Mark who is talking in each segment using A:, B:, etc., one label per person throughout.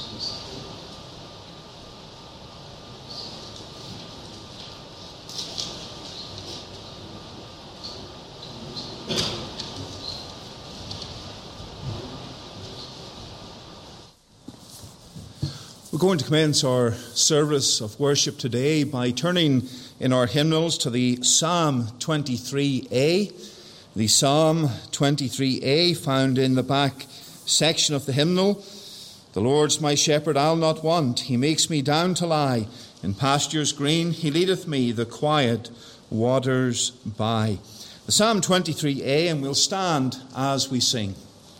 A: We're going to commence our service of worship today by turning in our hymnals to the Psalm 23a. The Psalm 23a found in the back section of the hymnal. The Lord's my shepherd, I'll not want. He makes me down to lie in pastures green. He leadeth me the quiet waters by. The Psalm 23a, and we'll stand as we sing.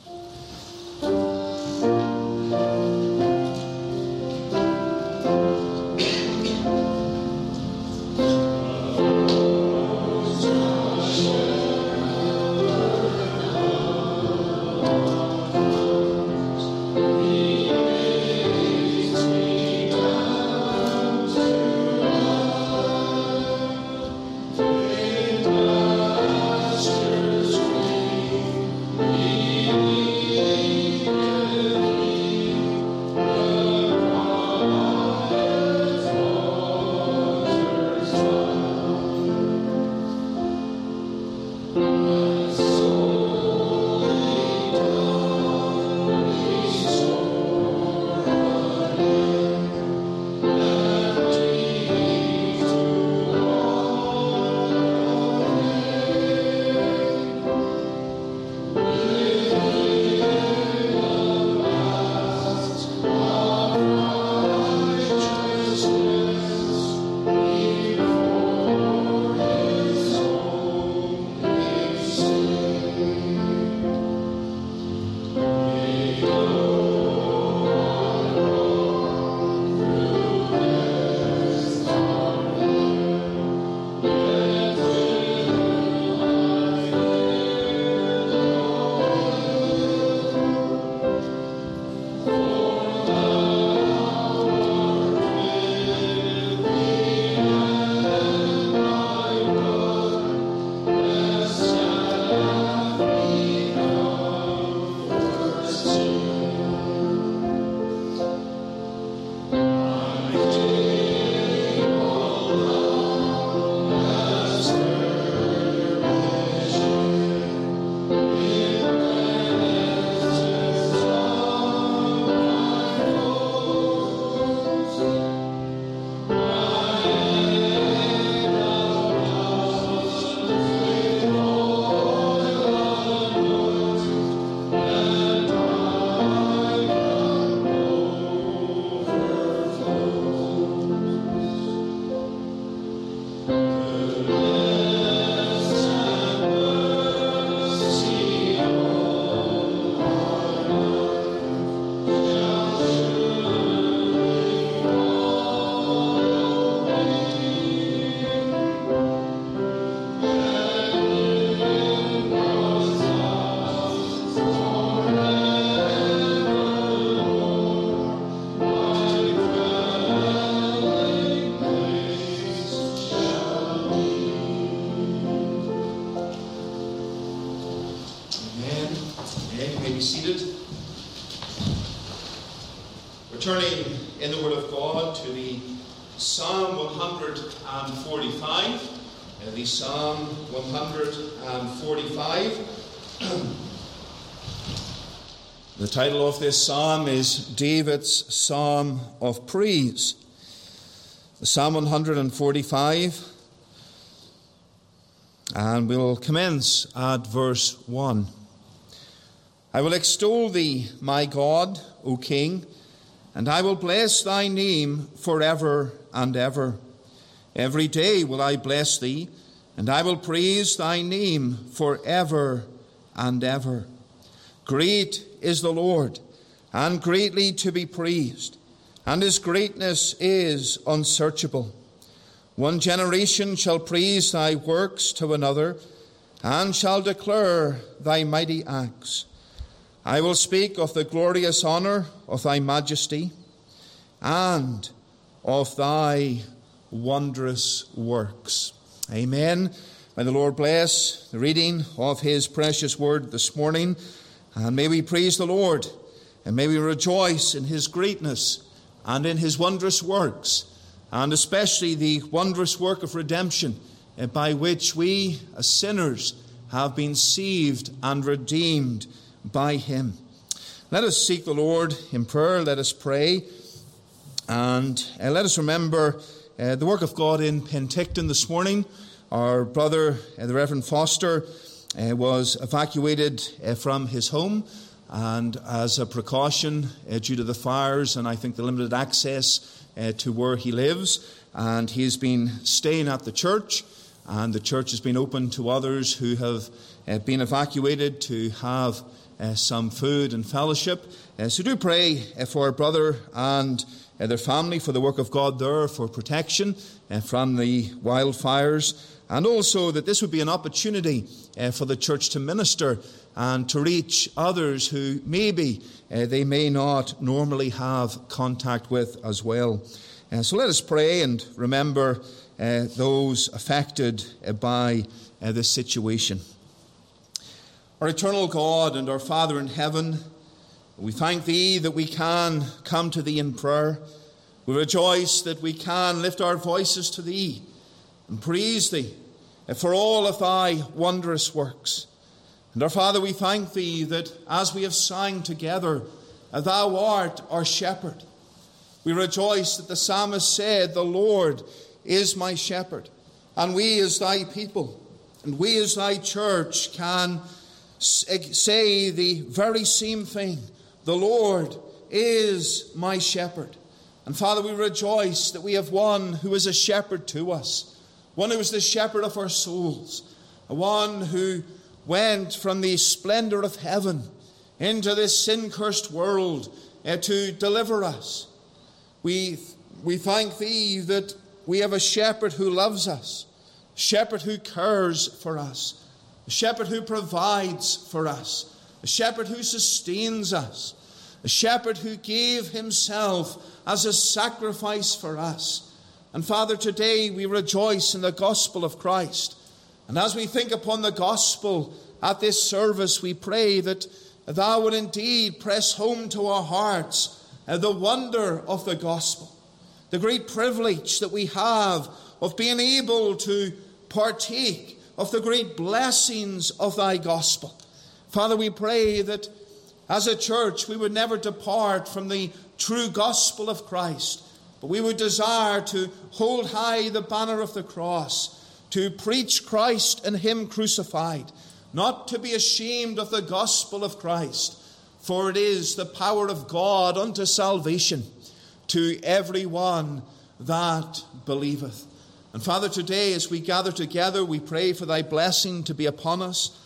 A: Turning in the Word of God to the Psalm 145, the Psalm 145. The title of this psalm is David's Psalm of Praise. The Psalm 145, and we'll commence at verse 1. I will extol thee, my God, O King, and I will bless thy name forever and ever. Every day will I bless thee, and I will praise thy name forever and ever. Great is the Lord, and greatly to be praised, and his greatness is unsearchable. One generation shall praise thy works to another, and shall declare thy mighty acts. I will speak of the glorious honor of thy majesty and of thy wondrous works. Amen. May the Lord bless the reading of his precious word this morning, and may we praise the Lord And may we rejoice in his greatness and in his wondrous works, and especially the wondrous work of redemption by which we as sinners have been saved and redeemed by him. Let us seek the Lord in prayer. Let us pray. And let us remember the work of God in Penticton this morning. Our brother, the Reverend Foster, was evacuated from his home, and as a precaution due to the fires and I think the limited access to where he lives, and he's been staying at the church, and the church has been open to others who have been evacuated to have some food and fellowship. So do pray for our brother and their family, for the work of God there, for protection from the wildfires, and also that this would be an opportunity for the church to minister and to reach others who maybe they may not normally have contact with as well. So let us pray and remember those affected by this situation. Our eternal God and our Father in heaven, we thank thee that we can come to thee in prayer. We rejoice that we can lift our voices to thee and praise thee for all of thy wondrous works. And our Father, we thank thee that as we have sang together, thou art our shepherd. We rejoice that the psalmist said, the Lord is my shepherd. And we as thy people, and we as thy church can say the very same thing. The Lord is my shepherd. And Father, we rejoice that we have one who is a shepherd to us, one who is the shepherd of our souls, one who went from the splendor of heaven into this sin-cursed world to deliver us. We thank thee that we have a shepherd who loves us, a shepherd who cares for us, a shepherd who provides for us, a shepherd who sustains us, a shepherd who gave himself as a sacrifice for us. And Father, today we rejoice in the gospel of Christ. And as we think upon the gospel at this service, we pray that thou would indeed press home to our hearts the wonder of the gospel, the great privilege that we have of being able to partake of the great blessings of thy gospel. Father, we pray that as a church we would never depart from the true gospel of Christ, but we would desire to hold high the banner of the cross, to preach Christ and him crucified, not to be ashamed of the gospel of Christ, for it is the power of God unto salvation to every one that believeth. And Father, today as we gather together, we pray for thy blessing to be upon us.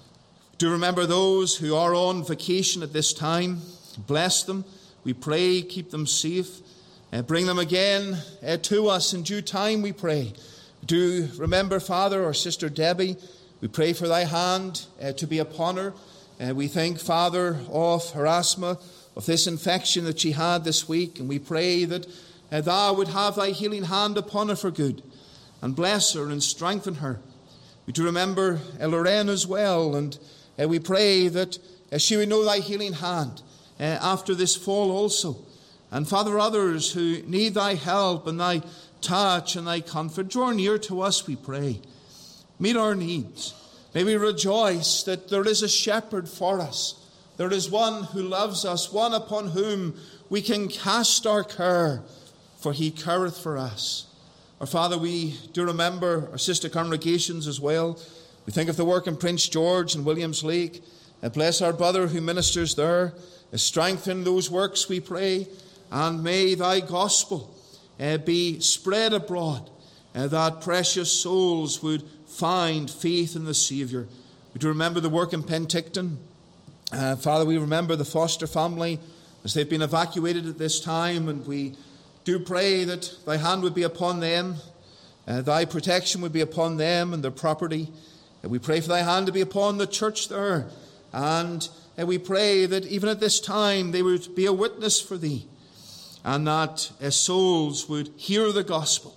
A: Do remember those who are on vacation at this time. Bless them. We pray, keep them safe. Bring them again to us in due time, we pray. Do remember, Father, our sister Debbie. We pray for thy hand to be upon her. We think, Father, of her asthma, of this infection that she had this week. And we pray that thou would have thy healing hand upon her for good. And bless her and strengthen her. We do remember Lorraine as well. And we pray that she would know thy healing hand after this fall also. And Father, others who need thy help and thy touch and thy comfort, draw near to us, we pray. Meet our needs. May we rejoice that there is a shepherd for us. There is one who loves us, one upon whom we can cast our care, for he careth for us. Our Father, we do remember our sister congregations as well. We think of the work in Prince George and Williams Lake. Bless our brother who ministers there. Strengthen those works, we pray. And may thy gospel be spread abroad, that precious souls would find faith in the Saviour. We do remember the work in Penticton. Father, we remember the Foster family as they've been evacuated at this time, and we do pray that thy hand would be upon them, thy protection would be upon them and their property. We pray for thy hand to be upon the church there, and we pray that even at this time they would be a witness for thee, and that souls would hear the gospel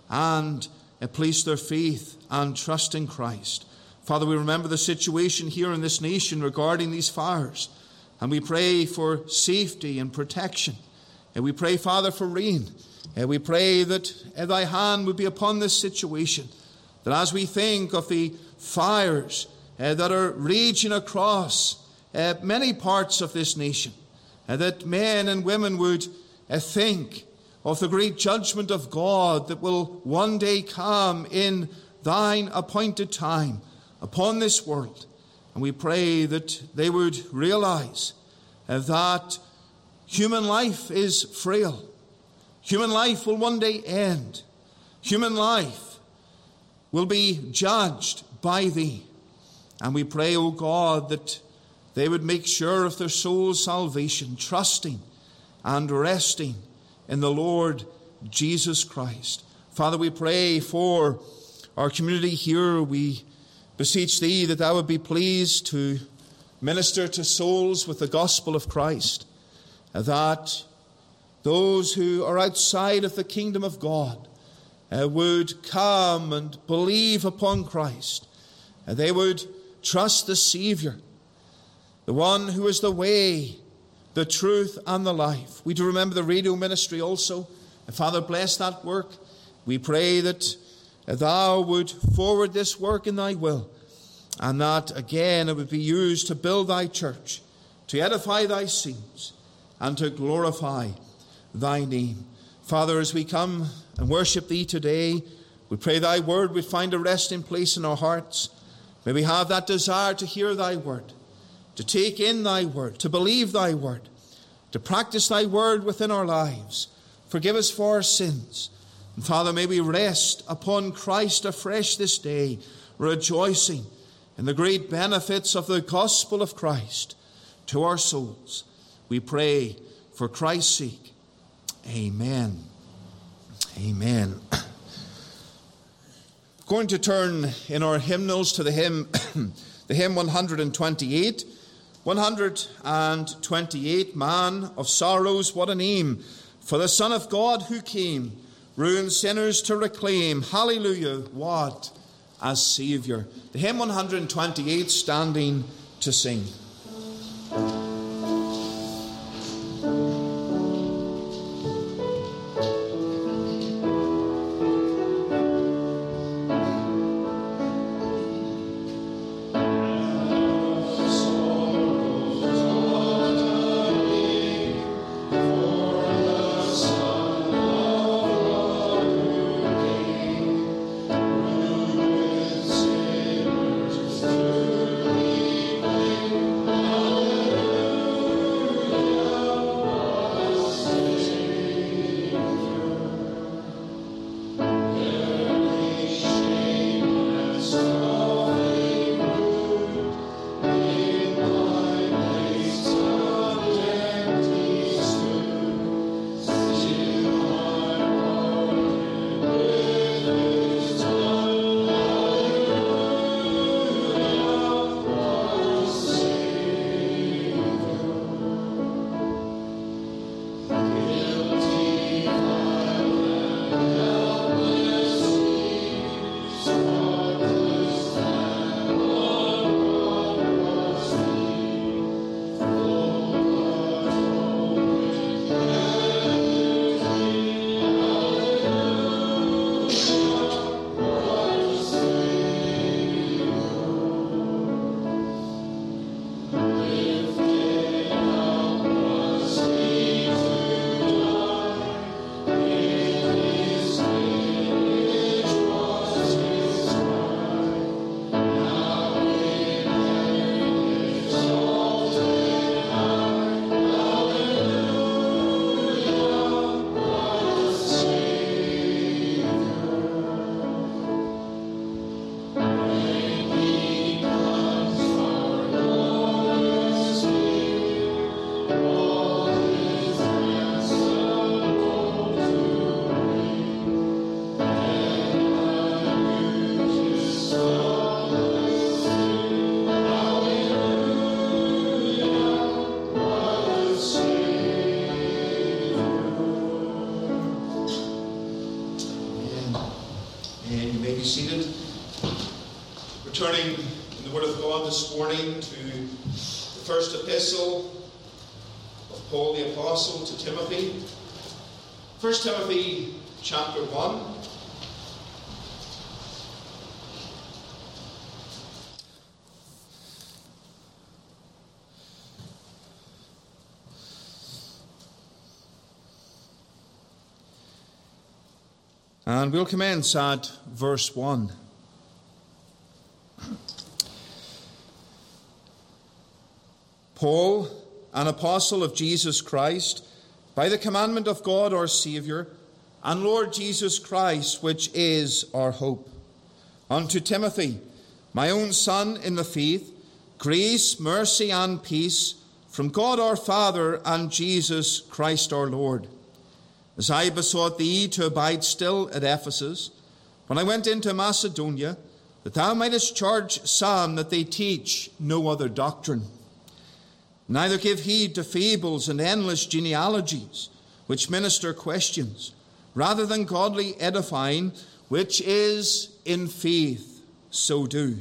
A: and place their faith and trust in Christ. Father, we remember the situation here in this nation regarding these fires. And we pray for safety and protection. And we pray, Father, for rain. And we pray that thy hand would be upon this situation. That as we think of the fires that are raging across many parts of this nation, that men and women would think of the great judgment of God that will one day come in thine appointed time upon this world. And we pray that they would realize that human life is frail. Human life will one day end. Human life will be judged by thee. And we pray, O God, that they would make sure of their soul's salvation, trusting and resting in the Lord Jesus Christ. Father, we pray for our community here. We beseech thee that thou would be pleased to minister to souls with the gospel of Christ, that those who are outside of the kingdom of God would come and believe upon Christ. They would trust the Savior, the one who is the way, the truth, and the life. We do remember the radio ministry also. And Father, bless that work. We pray that thou would forward this work in thy will, and that again it would be used to build thy church, to edify thy saints, and to glorify thy name. Father, as we come and worship thee today, we pray thy word would find a resting place in our hearts. May we have that desire to hear thy word, to take in thy word, to believe thy word, to practice thy word within our lives. Forgive us for our sins. And Father, may we rest upon Christ afresh this day, rejoicing in the great benefits of the gospel of Christ to our souls. We pray for Christ's sake. Amen. Amen. Going to turn in our hymnals to the hymn, the hymn 128. 128, Man of Sorrows, what a name, for the Son of God who came, ruined sinners to reclaim. Hallelujah, what a Saviour. The hymn 128, standing to sing.
B: Turning in the Word of God this morning to the first epistle
A: Paul the Apostle to Timothy. 1 Timothy chapter 1. And we'll commence at verse 1. Paul, an apostle of Jesus Christ, by the commandment of God our Saviour, and Lord Jesus Christ, which is our hope. Unto Timothy, my own son in the faith, grace, mercy, and peace from God our Father and Jesus Christ our Lord. As I besought thee to abide still at Ephesus, when I went into Macedonia, that thou mightest charge some that they teach no other doctrine. Neither give heed to fables and endless genealogies, which minister questions, rather than godly edifying, which is in faith, so do.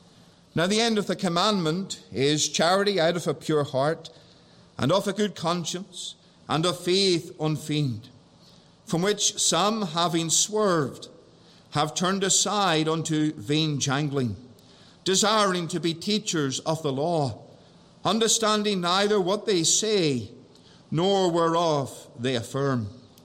A: Now the end of the commandment is charity out of a pure heart, and of a good conscience, and of faith unfeigned, from which some, having swerved, have turned aside unto vain jangling, desiring to be teachers of the law, understanding neither what they say, nor whereof they affirm.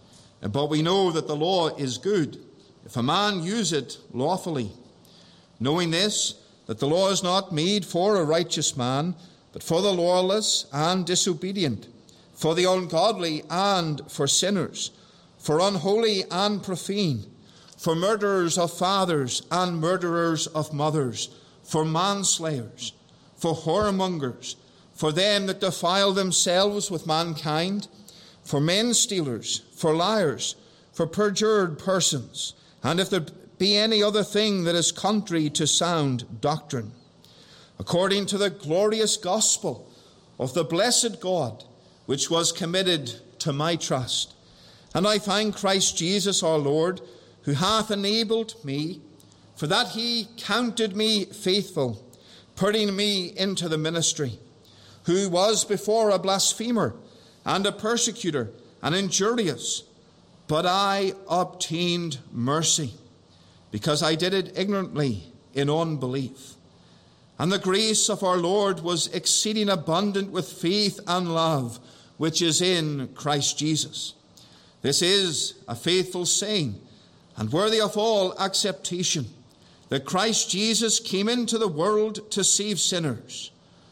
A: But we know that the law is good, if a man use it lawfully. Knowing this, that the law is not made for a righteous man, but for the lawless and disobedient, for the ungodly and for sinners, for unholy and profane, for murderers of fathers and murderers of mothers, for manslayers, for whoremongers, for them that defile themselves with mankind, for men stealers, for liars, for perjured persons, and if there be any other thing that is contrary to sound doctrine, according to the glorious gospel of the blessed God, which was committed to my trust. And I thank Christ Jesus our Lord, who hath enabled me, for that he counted me faithful, putting me into the ministry, who was before a blasphemer, and a persecutor, and injurious. But I obtained mercy, because I did it ignorantly in unbelief. And the grace of our Lord was exceeding abundant with faith and love, which is in Christ Jesus. This is a faithful saying, and worthy of all acceptation, that Christ Jesus came into the world to save sinners,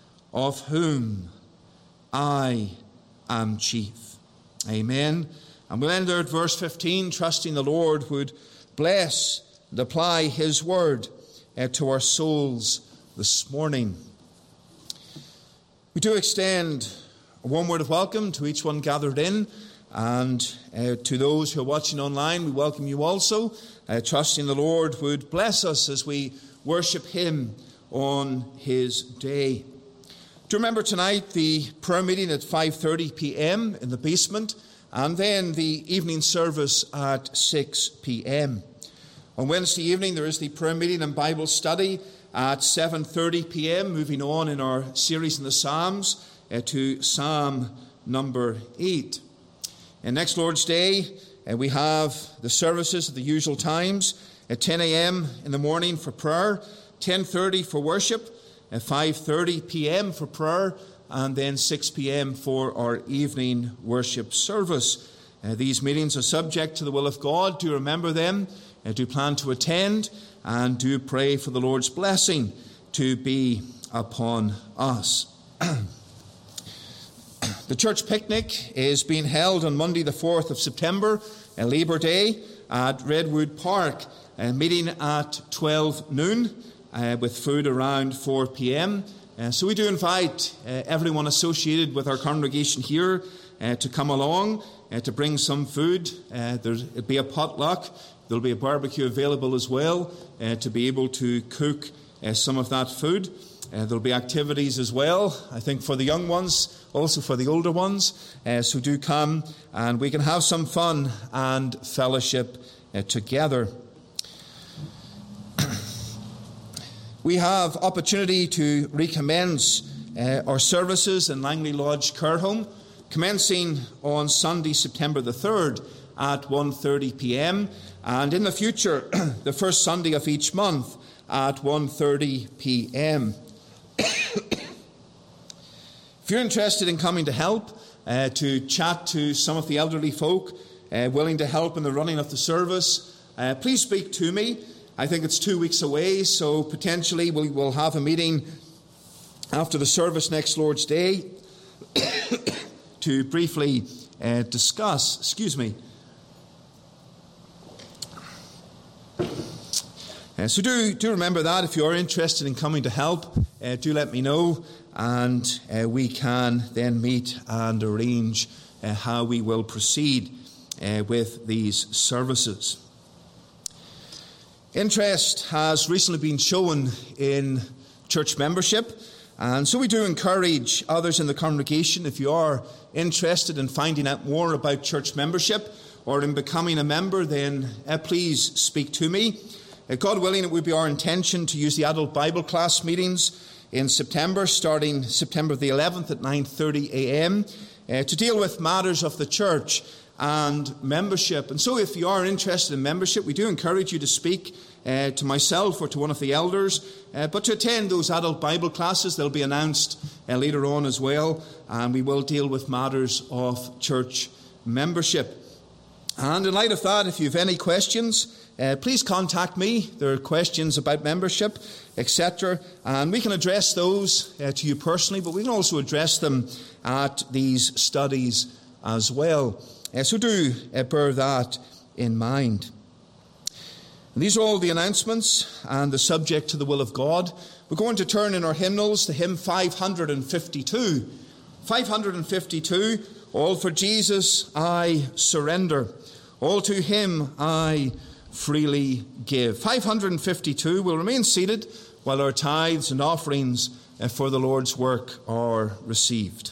A: of whom I am chief. Amen. And we'll end there at verse 15, trusting the Lord would bless and apply his word to our souls this morning. We do extend a warm word of welcome to each one gathered in, and to those who are watching online, we welcome you also, trusting the Lord would bless us as we worship him on his day. Do remember tonight the prayer meeting at 5:30 p.m. in the basement, and then the evening service at 6 p.m. On Wednesday evening there is the prayer meeting and Bible study at 7:30 p.m, moving on in our series in the Psalms to Psalm number 8. And next Lord's Day, we have the services at the usual times, at 10 a.m. in the morning for prayer, 10:30 for worship, at 5:30 p.m. for prayer, and then 6 p.m. for our evening worship service. These meetings are subject to the will of God. Do remember them, do plan to attend, and do pray for the Lord's blessing to be upon us. The church picnic is being held on Monday the 4th of September, Labour Day, at Redwood Park, meeting at 12 noon with food around 4 p.m. So we do invite everyone associated with our congregation here to come along, to bring some food. There'll be a potluck. There'll be a barbecue available as well to be able to cook some of that food. There'll be activities as well, I think, for the young ones, also for the older ones. So do come, and we can have some fun and fellowship together. We have opportunity to recommence our services in Langley Lodge Care Home. commencing on Sunday, September the 3rd at 1:30 p.m. and in the future, the first Sunday of each month at 1:30 p.m. If you're interested in coming to help, to chat to some of the elderly folk, willing to help in the running of the service, please speak to me. I think it's 2 weeks away, so potentially we will have a meeting after the service next Lord's Day to briefly discuss. So do remember that. If you are interested in coming to help, do let me know, and we can then meet and arrange how we will proceed with these services. Interest has recently been shown in church membership, and so we do encourage others in the congregation, if you are interested in finding out more about church membership or in becoming a member, then please speak to me. God willing, it would be our intention to use the adult Bible class meetings in September, starting September the 11th at 9:30 a.m., to deal with matters of the church and membership. And so if you are interested in membership, we do encourage you to speak to myself or to one of the elders, but to attend those adult Bible classes. They'll be announced later on as well, and we will deal with matters of church membership. And in light of that, if you have any questions, please contact me. There are questions about membership, etc., and we can address those to you personally, but we can also address them at these studies as well. So do bear that in mind. And these are all the announcements and the subject to the will of God. We're going to turn in our hymnals to hymn 552. 552, All for Jesus I surrender. All to him I freely give. 552, we'll remain seated while our tithes and offerings for the Lord's work are received.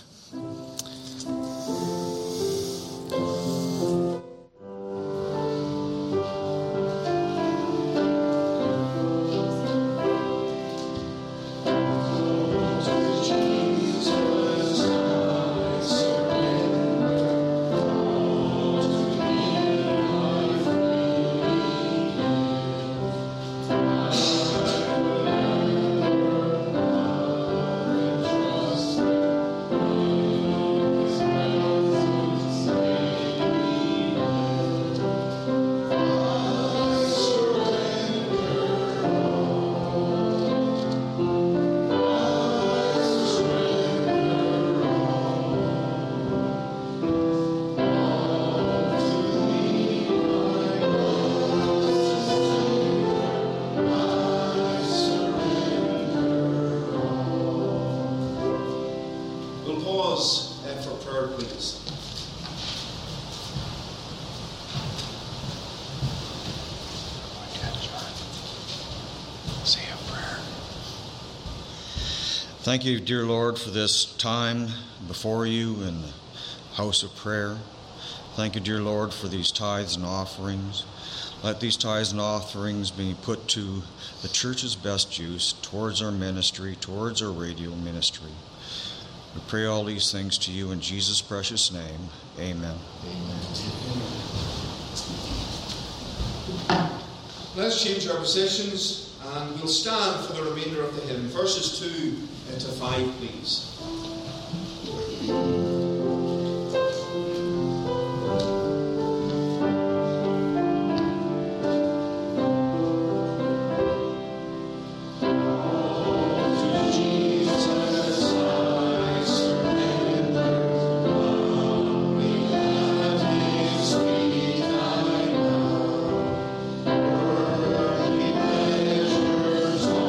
B: Thank you, dear Lord, for this time before you in the house of prayer. Thank you, dear Lord, for these tithes and offerings. Let these tithes and offerings be put to the church's best use towards our ministry, towards our radio ministry. We pray all these things to you in Jesus' precious name. Amen.
A: Amen. Let's change our positions and we'll stand for the remainder of the hymn. Verses 2 to 5, please.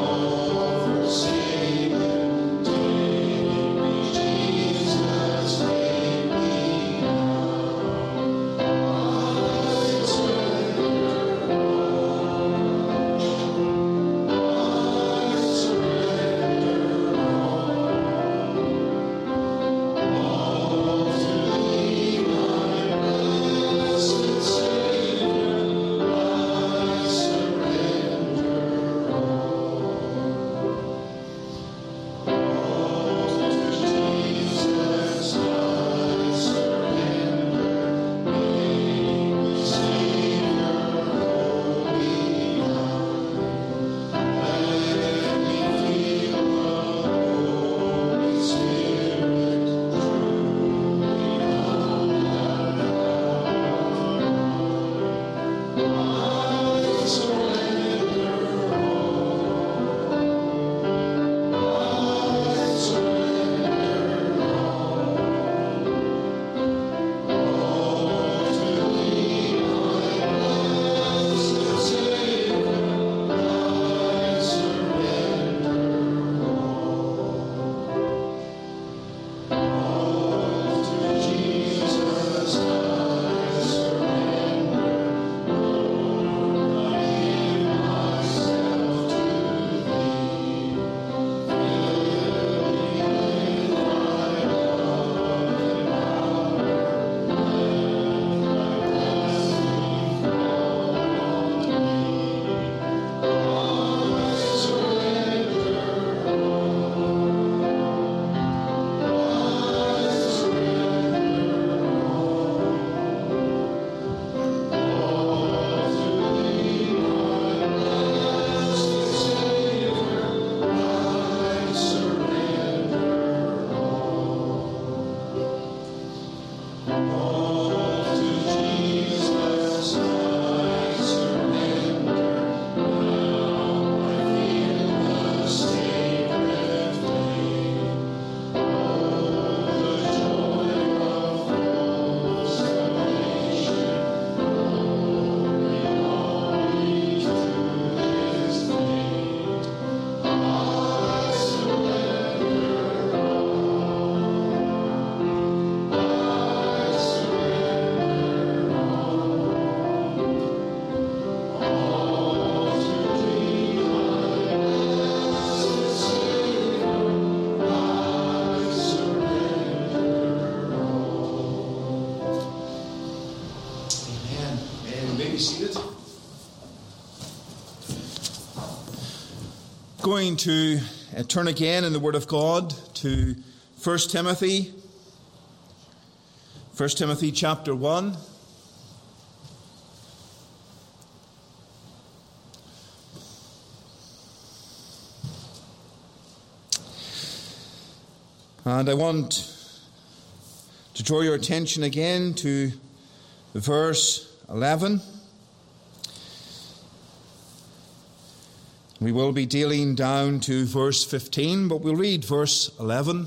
C: Jesus.
A: Going to turn again in the Word of God to 1 Timothy chapter 1. And I want to draw your attention again to verse 11. We will be dealing down to verse 15, but we'll read verse 11.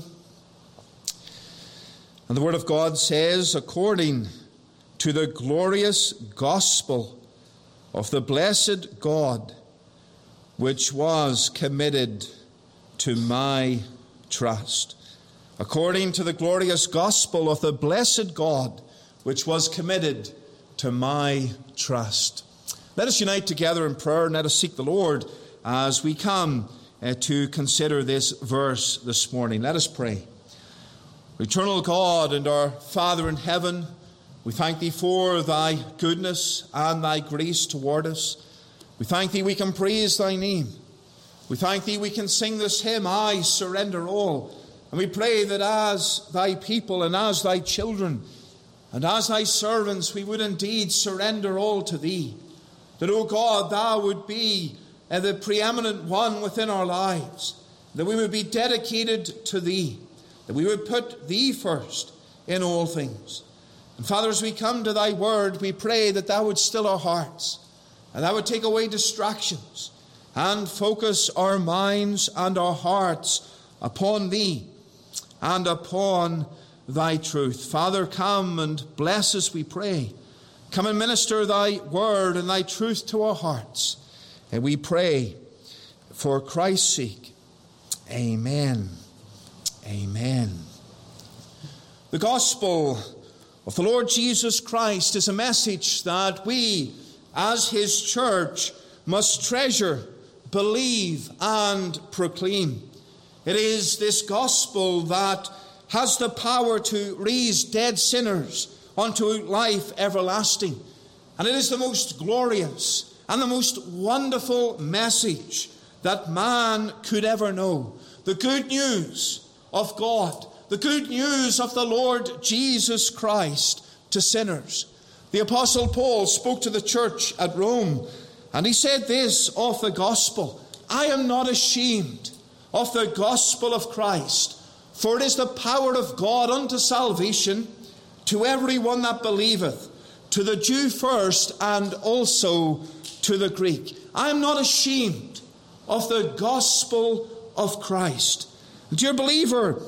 A: And the Word of God says, according to the glorious gospel of the blessed God, which was committed to my trust. According to the glorious gospel of the blessed God, which was committed to my trust. Let us unite together in prayer and let us seek the Lord as we come to consider this verse this morning. Let us pray. Eternal God and our Father in heaven, we thank Thee for Thy goodness and Thy grace toward us. We thank Thee we can praise Thy name. We thank Thee we can sing this hymn, I surrender all. And we pray that as Thy people and as Thy children and as Thy servants, we would indeed surrender all to Thee. That, O God, Thou would be the preeminent one within our lives, that we would be dedicated to Thee, that we would put Thee first in all things. And Father, as we come to Thy word, we pray that Thou would still our hearts, and Thou would take away distractions, and focus our minds and our hearts upon Thee, and upon Thy truth. Father, come and bless us, we pray. Come and minister Thy word and Thy truth to our hearts. And we pray for Christ's sake. Amen. Amen. The gospel of the Lord Jesus Christ is a message that we, as His church, must treasure, believe, and proclaim. It is this gospel that has the power to raise dead sinners unto life everlasting. And it is the most glorious and the most wonderful message that man could ever know. The good news of God, the good news of the Lord Jesus Christ to sinners. The Apostle Paul spoke to the church at Rome, and he said this of the gospel, I am not ashamed of the gospel of Christ, for it is the power of God unto salvation to every one that believeth, to the Jew first and also to the Greek. I am not ashamed of the gospel of Christ. Dear believer,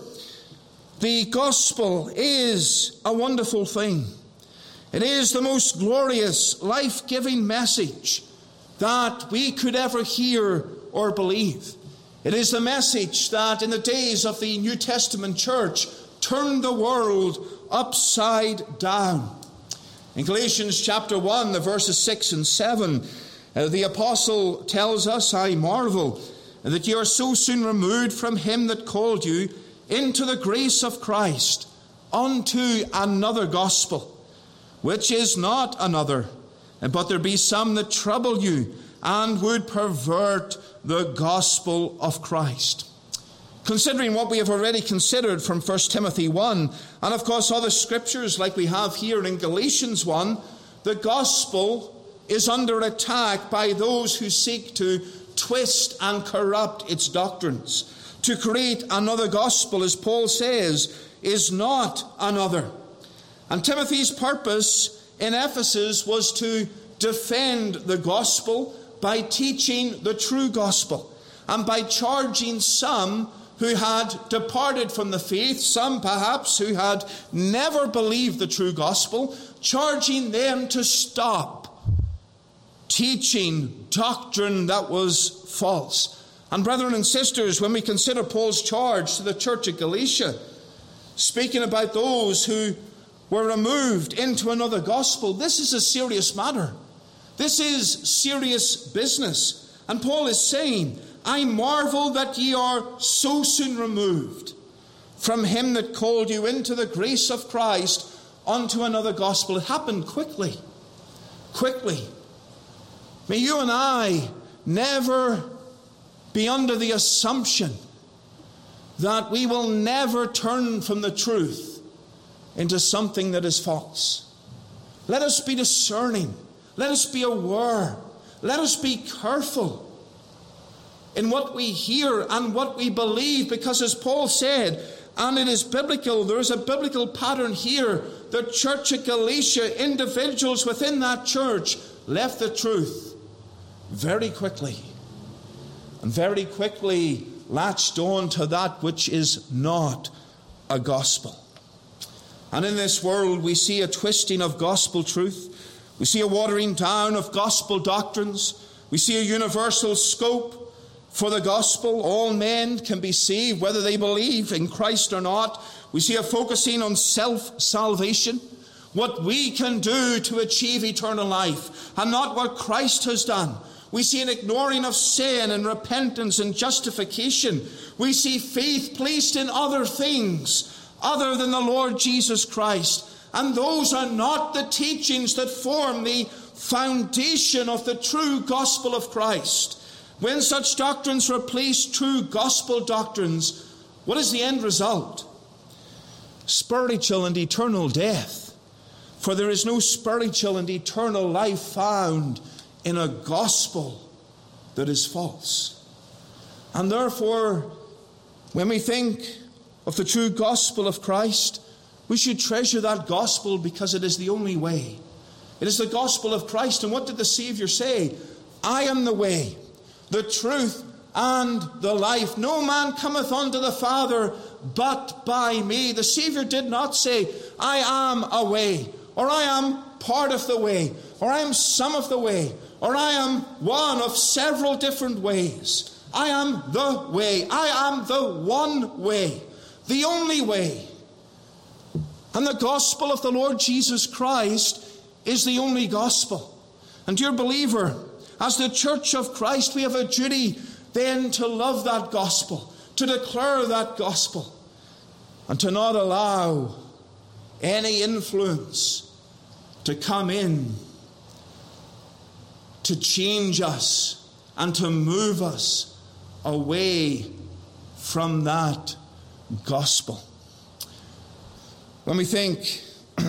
A: the gospel is a wonderful thing. It is the most glorious, life-giving message that we could ever hear or believe. It is the message that in the days of the New Testament church turned the world upside down. In Galatians chapter 1, the verses 6 and 7, the apostle tells us, I marvel that you are so soon removed from him that called you into the grace of Christ unto another gospel, which is not another, but there be some that trouble you and would pervert the gospel of Christ. Considering what we have already considered from 1 Timothy 1, and of course other scriptures like we have here in Galatians 1, the gospel is under attack by those who seek to twist and corrupt its doctrines. To create another gospel, as Paul says, is not another. And Timothy's purpose in Ephesus was to defend the gospel by teaching the true gospel, and by charging some who had departed from the faith, some perhaps who had never believed the true gospel, charging them to stop teaching doctrine that was false. And brethren and sisters, when we consider Paul's charge to the church at Galatia, speaking about those who were removed into another gospel, this is a serious matter. This is serious business. And Paul is saying, I marvel that ye are so soon removed from him that called you into the grace of Christ unto another gospel. It happened quickly. Quickly. May you and I never be under the assumption that we will never turn from the truth into something that is false. Let us be discerning. Let us be aware. Let us be careful in what we hear and what we believe, because as Paul said, and it is biblical, there is a biblical pattern here. The church at Galatia, individuals within that church left the truth very quickly, and very quickly latched on to that which is not a gospel. And in this world we see a twisting of gospel truth. We see a watering down of gospel doctrines. We see a universal scope for the gospel. All men can be saved, whether they believe in Christ or not. We see a focusing on self-salvation, what we can do to achieve eternal life, and not what Christ has done. We see an ignoring of sin and repentance and justification. We see faith placed in other things other than the Lord Jesus Christ. And those are not the teachings that form the foundation of the true gospel of Christ. When such doctrines replace true gospel doctrines, what is the end result? Spiritual and eternal death. For there is no spiritual and eternal life found in a gospel that is false. And therefore, when we think of the true gospel of Christ, we should treasure that gospel, because it is the only way. It is the gospel of Christ. And what did the Savior say? I am the way, the truth, and the life. No man cometh unto the Father but by me. The Savior did not say, I am a way, or I am part of the way, or I am some of the way, or I am one of several different ways. I am the way. I am the one way, the only way. And the gospel of the Lord Jesus Christ is the only gospel. And dear believer, as the church of Christ, we have a duty then to love that gospel, to declare that gospel, and to not allow any influence to come in to change us and to move us away from that gospel. When we think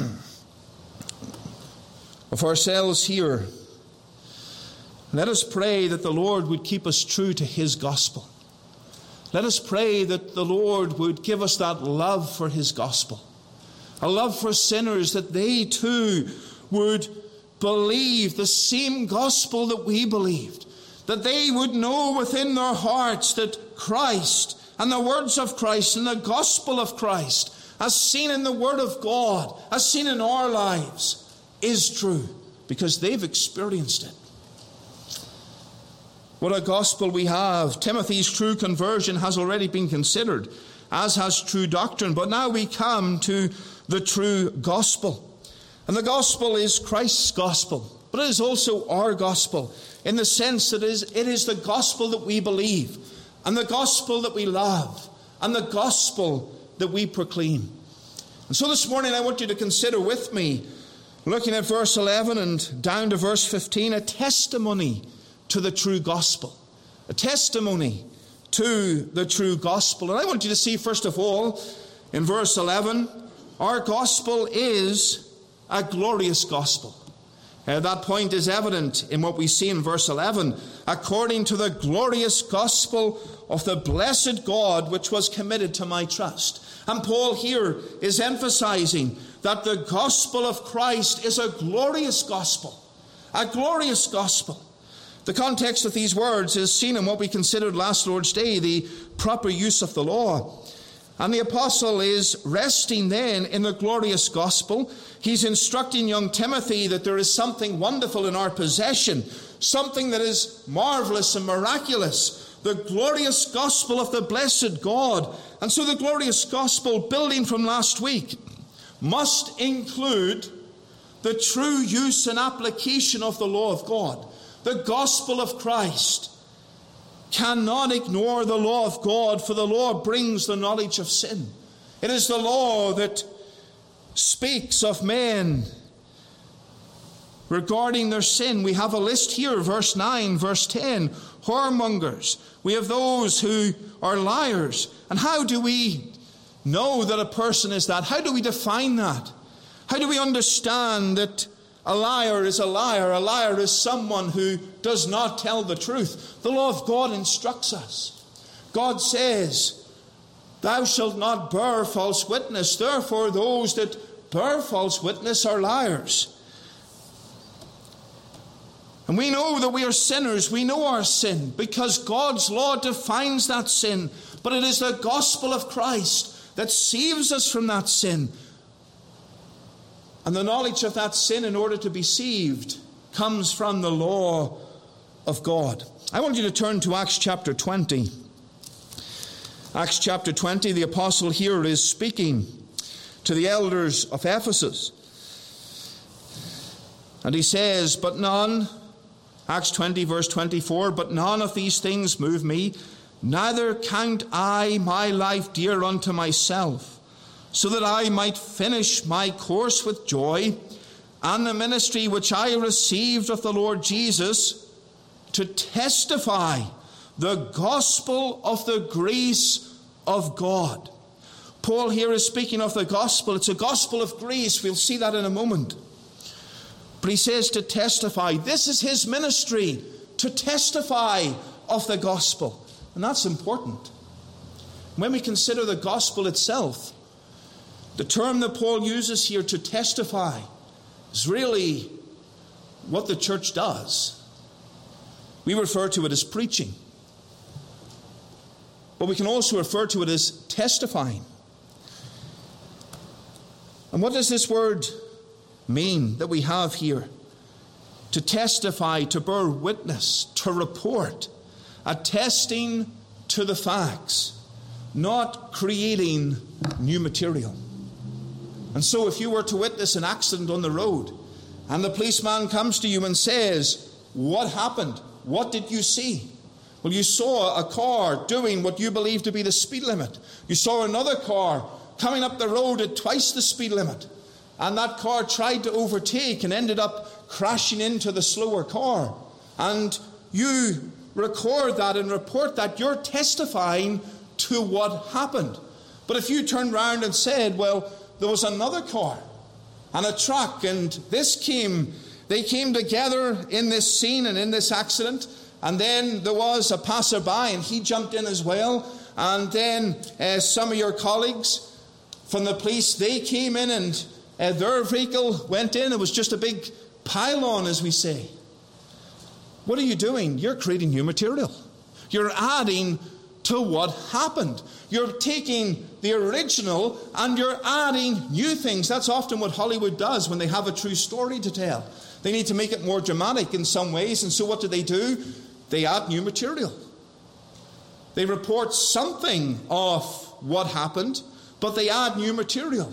A: of ourselves here, let us pray that the Lord would keep us true to his gospel. Let us pray that the Lord would give us that love for his gospel, a love for sinners, that they too would believe the same gospel that we believed, that they would know within their hearts that Christ and the words of Christ and the gospel of Christ, as seen in the Word of God, as seen in our lives, is true, because they've experienced it. What a gospel we have. Timothy's true conversion has already been considered, as has true doctrine. But now we come to the true gospel. And the gospel is Christ's gospel, but it is also our gospel, in the sense that it is the gospel that we believe, and the gospel that we love, and the gospel that we proclaim. And so this morning I want you to consider with me, looking at verse 11 and down to verse 15, a testimony to the true gospel. A testimony to the true gospel. And I want you to see, first of all, in verse 11, our gospel is a glorious gospel. That point is evident in what we see in verse 11. According to the glorious gospel of the blessed God, which was committed to my trust. And Paul here is emphasizing that the gospel of Christ is a glorious gospel. A glorious gospel. The context of these words is seen in what we considered last Lord's Day, the proper use of the law. And the apostle is resting then in the glorious gospel. He's instructing young Timothy that there is something wonderful in our possession, something that is marvelous and miraculous, the glorious gospel of the blessed God. And so the glorious gospel, building from last week, must include the true use and application of the law of God. The gospel of Christ cannot ignore the law of God, for the law brings the knowledge of sin. It is the law that speaks of men regarding their sin. We have a list here, verse 9, verse 10, whoremongers. We have those who are liars. And how do we know that a person is that? How do we define that? How do we understand that a liar is a liar? A liar is someone who does not tell the truth. The law of God instructs us. God says, thou shalt not bear false witness. Therefore, those that bear false witness are liars. And we know that we are sinners. We know our sin because God's law defines that sin. But it is the gospel of Christ that saves us from that sin. And the knowledge of that sin, in order to be saved, comes from the law of God. I want you to turn to Acts chapter 20. Acts chapter 20, the apostle here is speaking to the elders of Ephesus. And he says, but none, Acts 20 verse 24, but none of these things move me, neither count I my life dear unto myself, so that I might finish my course with joy, and the ministry which I received of the Lord Jesus, to testify the gospel of the grace of God. Paul here is speaking of the gospel. It's a gospel of grace. We'll see that in a moment. But he says to testify. This is his ministry, to testify of the gospel. And that's important. When we consider the gospel itself, the term that Paul uses here, to testify, is really what the church does. We refer to it as preaching. But we can also refer to it as testifying. And what does this word mean that we have here? To testify, to bear witness, to report, attesting to the facts, not creating new material. And so if you were to witness an accident on the road, and the policeman comes to you and says, what happened? What did you see? Well, you saw a car doing what you believe to be the speed limit. You saw another car coming up the road at twice the speed limit. And that car tried to overtake and ended up crashing into the slower car. And you record that and report that. You're testifying to what happened. But if you turned around and said, well, there was another car and a truck, and they came together in this scene and in this accident, and then there was a passerby and he jumped in as well, and then some of your colleagues from the police, they came in and their vehicle went in. It was just a big pile-on, as we say. What are you doing? You're creating new material. You're adding to what happened. You're taking the original and you're adding new things. That's often what Hollywood does when they have a true story to tell. They need to make it more dramatic in some ways. And so what do? They add new material. They report something of what happened, but they add new material.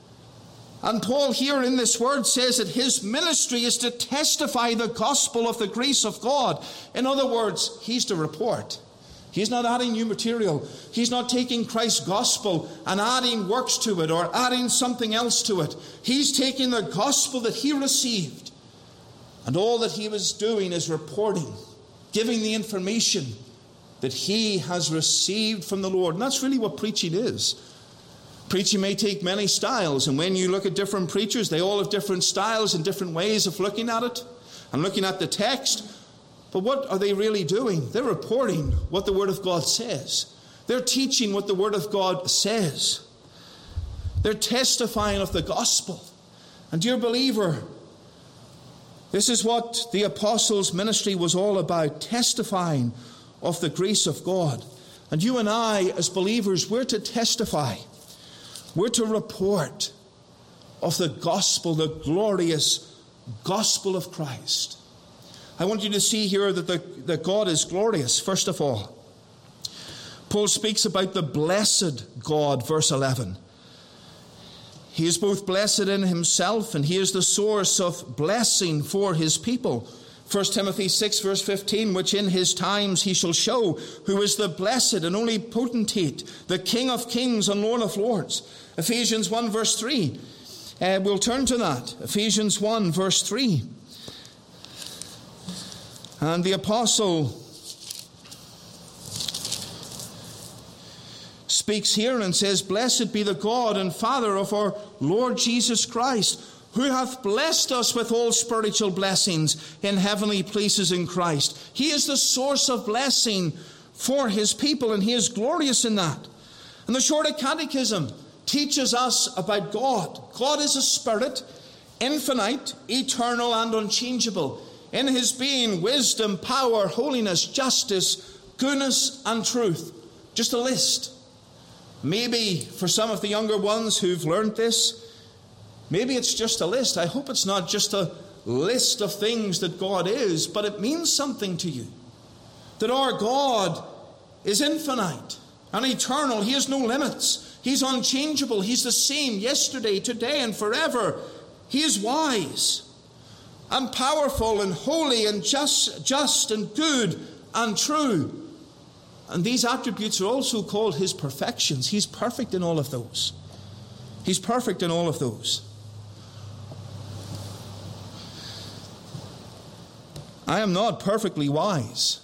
A: And Paul here in this word says that his ministry is to testify the gospel of the grace of God. In other words, he's to report. He's not adding new material. He's not taking Christ's gospel and adding works to it or adding something else to it. He's taking the gospel that he received, and all that he was doing is reporting, giving the information that he has received from the Lord. And that's really what preaching is. Preaching may take many styles, and when you look at different preachers, they all have different styles and different ways of looking at it and looking at the text. But what are they really doing? They're reporting what the Word of God says. They're teaching what the Word of God says. They're testifying of the gospel. And dear believer, this is what the apostles' ministry was all about, testifying of the grace of God. And you and I, as believers, we're to testify. We're to report of the gospel, the glorious gospel of Christ. I want you to see here that God is glorious, first of all. Paul speaks about the blessed God, verse 11. He is both blessed in himself, and he is the source of blessing for his people. 1 Timothy 6, verse 15, which in his times he shall show who is the blessed and only potentate, the King of kings and Lord of lords. Ephesians 1, verse 3. We'll turn to that. Ephesians 1, verse 3. And the apostle speaks here and says, blessed be the God and Father of our Lord Jesus Christ, who hath blessed us with all spiritual blessings in heavenly places in Christ. He is the source of blessing for his people, and he is glorious in that. And the Shorter Catechism teaches us about God. God is a spirit, infinite, eternal, and unchangeable. In his being, wisdom, power, holiness, justice, goodness, and truth. Just a list. Maybe for some of the younger ones who've learned this, maybe it's just a list. I hope it's not just a list of things that God is, but it means something to you. That our God is infinite and eternal. He has no limits. He's unchangeable. He's the same yesterday, today, and forever. He is wise and powerful and holy and just and good and true. And these attributes are also called his perfections. He's perfect in all of those. He's perfect in all of those. I am not perfectly wise.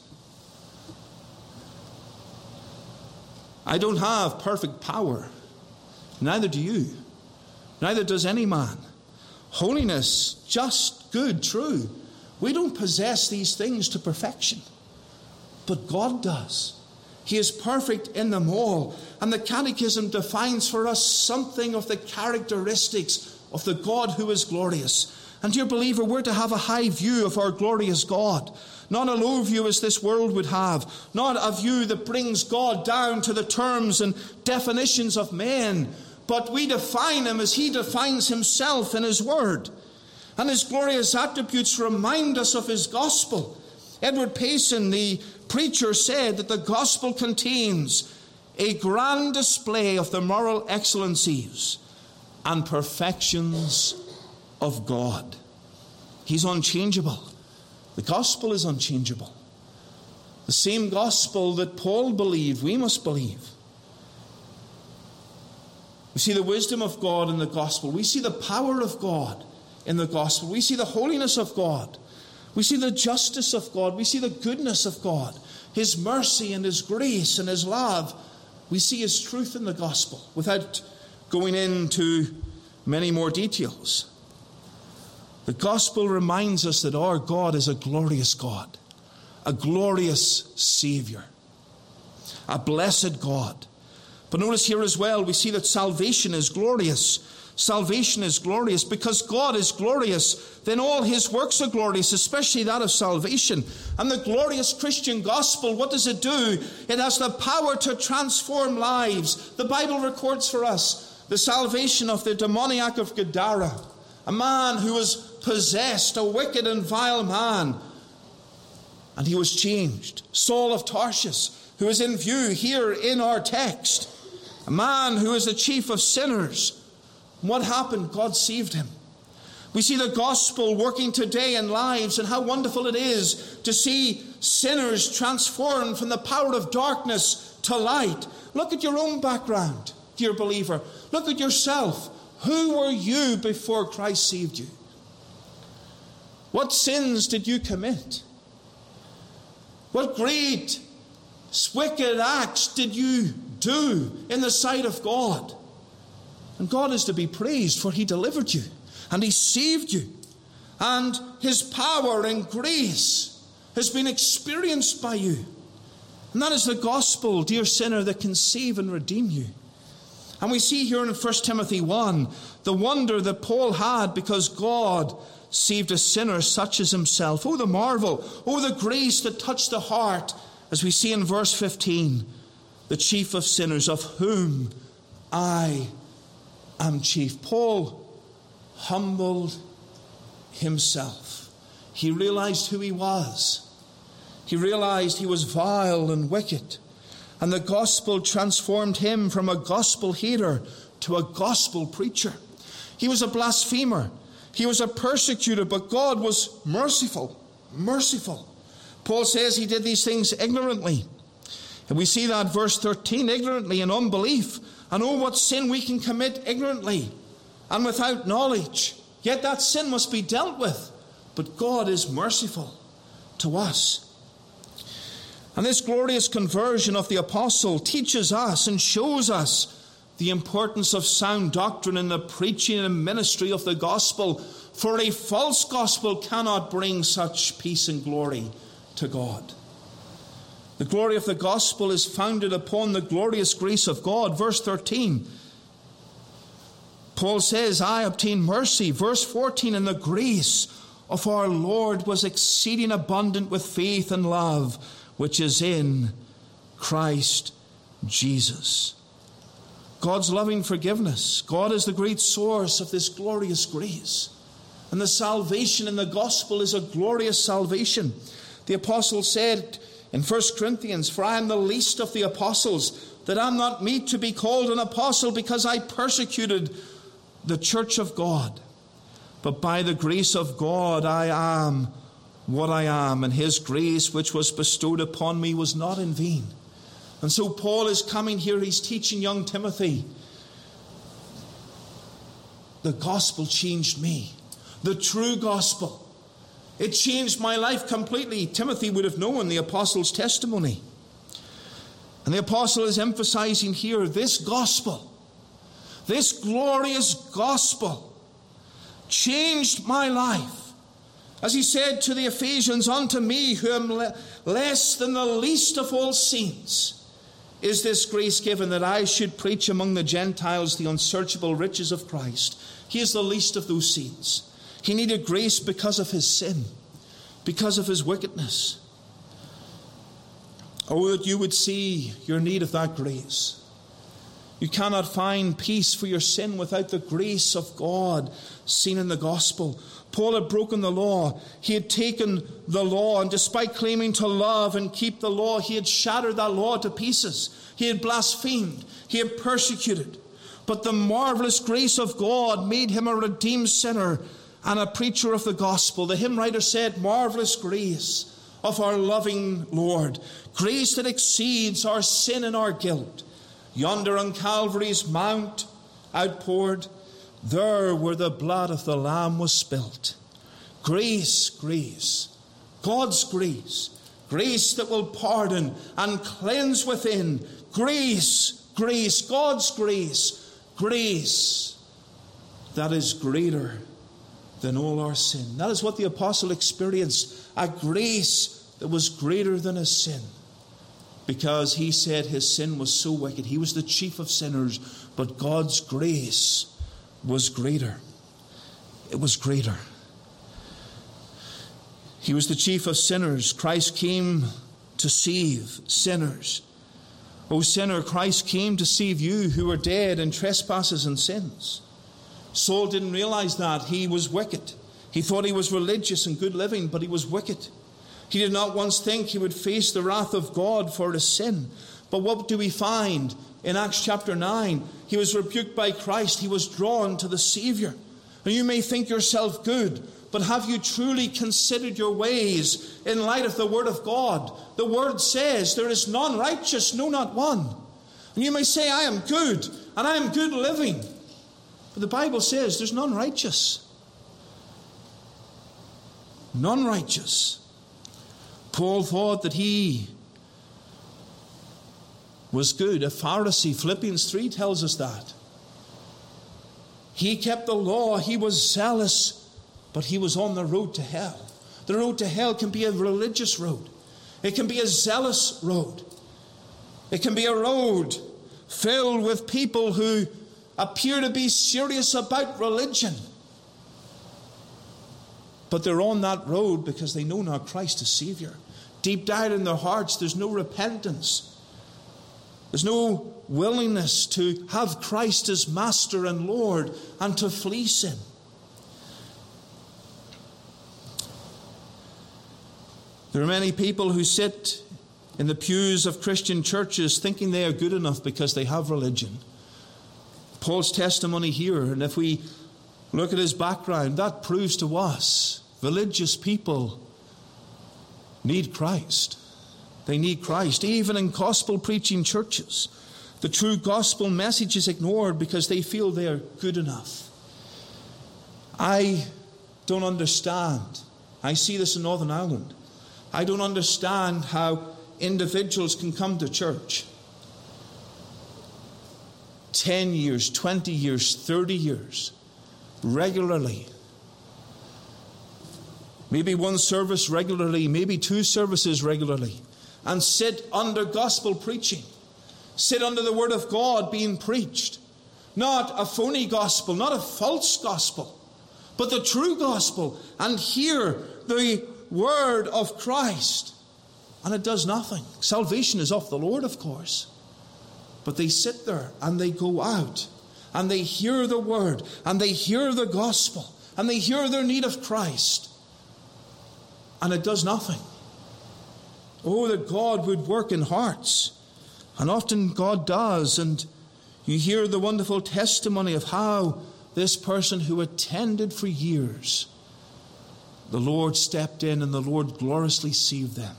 A: I don't have perfect power. Neither do you. Neither does any man. Holiness, just, good, true. We don't possess these things to perfection. But God does. He is perfect in them all. And the Catechism defines for us something of the characteristics of the God who is glorious. And dear believer, we're to have a high view of our glorious God. Not a low view as this world would have. Not a view that brings God down to the terms and definitions of men. But we define him as he defines himself in his word. And his glorious attributes remind us of his gospel. Edward Payson, the preacher, said that the gospel contains a grand display of the moral excellencies and perfections of God. He's unchangeable. The gospel is unchangeable. The same gospel that Paul believed, we must believe. We see the wisdom of God in the gospel. We see the power of God in the gospel. We see the holiness of God. We see the justice of God. We see the goodness of God. His mercy and his grace and his love. We see his truth in the gospel without going into many more details. The gospel reminds us that our God is a glorious God, a glorious Savior, a blessed God. But notice here as well, we see that salvation is glorious. Salvation is glorious. Because God is glorious, then all his works are glorious, especially that of salvation. And the glorious Christian gospel, what does it do? It has the power to transform lives. The Bible records for us the salvation of the demoniac of Gadara, a man who was possessed, a wicked and vile man. And he was changed. Saul of Tarshish, who is in view here in our text, a man who is the chief of sinners. What happened? God saved him. We see the gospel working today in lives, and how wonderful it is to see sinners transformed from the power of darkness to light. Look at your own background, dear believer. Look at yourself. Who were you before Christ saved you? What sins did you commit? What great wicked acts did you do in the sight of God? And God is to be praised, for he delivered you and he saved you. And his power and grace has been experienced by you. And that is the gospel, dear sinner, that can save and redeem you. And we see here in 1 Timothy 1 the wonder that Paul had because God saved a sinner such as himself. Oh, the marvel. Oh, the grace that touched the heart. As we see in verse 15, the chief of sinners, of whom I am chief. Paul humbled himself. He realized who he was. He realized he was vile and wicked. And the gospel transformed him from a gospel hater to a gospel preacher. He was a blasphemer. He was a persecutor, but God was merciful. Merciful. Paul says he did these things ignorantly. And we see that verse 13, ignorantly in unbelief. And oh, what sin we can commit ignorantly and without knowledge. Yet that sin must be dealt with. But God is merciful to us. And this glorious conversion of the apostle teaches us and shows us the importance of sound doctrine in the preaching and ministry of the gospel. For a false gospel cannot bring such peace and glory to God. The glory of the gospel is founded upon the glorious grace of God. Verse 13, Paul says, I obtained mercy. Verse 14, and the grace of our Lord was exceeding abundant with faith and love, which is in Christ Jesus. God's loving forgiveness. God is the great source of this glorious grace. And the salvation in the gospel is a glorious salvation. The apostle said in 1 Corinthians, for I am the least of the apostles, that I am not meet to be called an apostle, because I persecuted the church of God. But by the grace of God I am what I am, and his grace which was bestowed upon me was not in vain. And so Paul is coming here, he's teaching young Timothy, the gospel changed me. The true gospel. It changed my life completely. Timothy would have known the apostle's testimony. And the apostle is emphasizing here this gospel, this glorious gospel, changed my life. As he said to the Ephesians, unto me who am less than the least of all saints, is this grace given, that I should preach among the Gentiles the unsearchable riches of Christ. He is the least of those saints. He needed grace because of his sin, because of his wickedness. Oh, that you would see your need of that grace. You cannot find peace for your sin without the grace of God seen in the gospel. Paul had broken the law. He had taken the law, and despite claiming to love and keep the law, he had shattered that law to pieces. He had blasphemed. He had persecuted. But the marvelous grace of God made him a redeemed sinner and a preacher of the gospel. The hymn writer said, marvelous grace of our loving Lord, grace that exceeds our sin and our guilt. Yonder on Calvary's mount outpoured, there where the blood of the Lamb was spilt. Grace, grace, God's grace, grace that will pardon and cleanse within. Grace, grace, God's grace, grace that is greater than all our sin. That is what the apostle experienced, a grace that was greater than his sin. Because he said his sin was so wicked. He was the chief of sinners, but God's grace was greater. It was greater. He was the chief of sinners. Christ came to save sinners. O sinner, Christ came to save you who were dead in trespasses and sins. Saul didn't realize that. He was wicked. He thought he was religious and good living, but he was wicked. He did not once think he would face the wrath of God for his sin. But what do we find in Acts chapter 9? He was rebuked by Christ. He was drawn to the Savior. And you may think yourself good, but have you truly considered your ways in light of the Word of God? The Word says there is none righteous, no, not one. And you may say, I am good, and I am good living. But the Bible says there's none righteous. None righteous. Paul thought that he was good, a Pharisee. Philippians 3 tells us that. He kept the law. He was zealous, but he was on the road to hell. The road to hell can be a religious road. It can be a zealous road. It can be a road filled with people who appear to be serious about religion. But they're on that road because they know not Christ as Savior. Deep down in their hearts, there's no repentance. There's no willingness to have Christ as Master and Lord and to flee sin. There are many people who sit in the pews of Christian churches thinking they are good enough because they have religion. Paul's testimony here, and if we look at his background, that proves to us religious people need Christ. They need Christ. Even in gospel preaching churches, the true gospel message is ignored because they feel they are good enough. I don't understand. I see this in Northern Ireland. I don't understand how individuals can come to church 10 years, 20 years, 30 years, regularly. Maybe one service regularly, maybe two services regularly, and sit under gospel preaching. Sit under the Word of God being preached. Not a phony gospel, not a false gospel, but the true gospel, and hear the Word of Christ. And it does nothing. Salvation is of the Lord, of course. But they sit there and they go out and they hear the Word and they hear the gospel and they hear their need of Christ. And it does nothing. Oh, that God would work in hearts. And often God does. And you hear the wonderful testimony of how this person who attended for years, the Lord stepped in and the Lord gloriously saved them.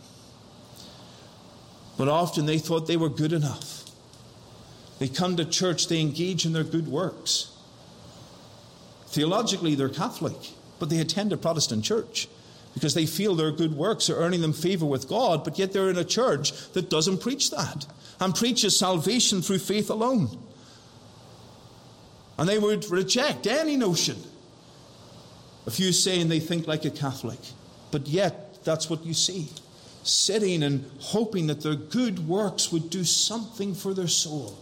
A: But often they thought they were good enough. They come to church, they engage in their good works. Theologically, they're Catholic, but they attend a Protestant church because they feel their good works are earning them favor with God, but yet they're in a church that doesn't preach that and preaches salvation through faith alone. And they would reject any notion of you saying they think like a Catholic, but yet that's what you see. Sitting and hoping that their good works would do something for their soul.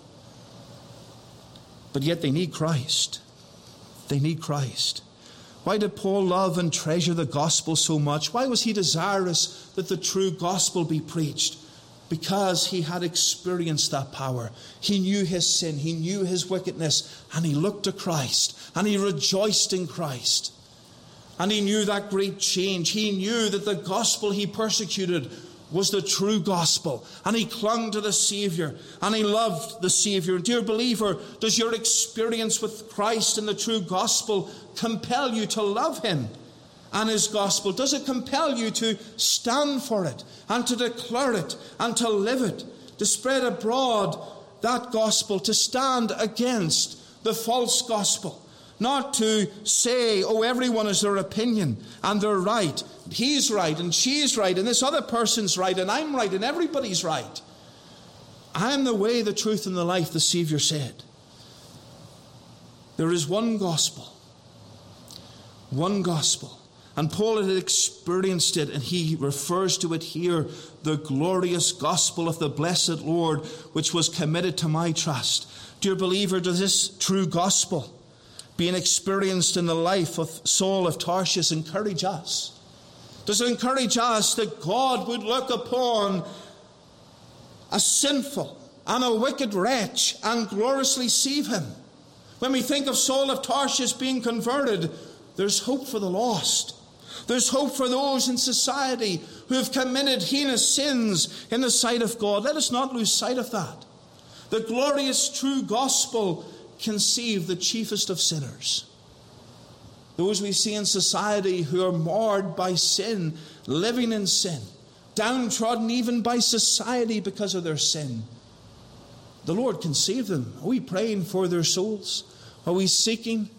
A: But yet they need Christ. They need Christ. Why did Paul love and treasure the gospel so much? Why was he desirous that the true gospel be preached? Because he had experienced that power. He knew his sin. He knew his wickedness. And he looked to Christ. And he rejoiced in Christ. And he knew that great change. He knew that the gospel he persecuted was the true gospel. And he clung to the Savior. And he loved the Savior. Dear believer, does your experience with Christ and the true gospel compel you to love him and his gospel? Does it compel you to stand for it and to declare it and to live it, to spread abroad that gospel, to stand against the false gospel? Not to say, oh, everyone has their opinion and they're right. He's right and she's right and this other person's right and I'm right and everybody's right. I am the way, the truth, and the life, the Savior said. There is one gospel. One gospel. And Paul had experienced it, and he refers to it here, the glorious gospel of the blessed Lord, which was committed to my trust. Dear believer, does this true gospel being experienced in the life of Saul of Tarshish encourage us? Does it encourage us that God would look upon a sinful and a wicked wretch and gloriously save him? When we think of Saul of Tarshish being converted, there's hope for the lost. There's hope for those in society who have committed heinous sins in the sight of God. Let us not lose sight of that. The glorious true gospel can save the chiefest of sinners. Those we see in society who are marred by sin, living in sin, downtrodden even by society because of their sin. The Lord can save them. Are we praying for their souls? Are we seeking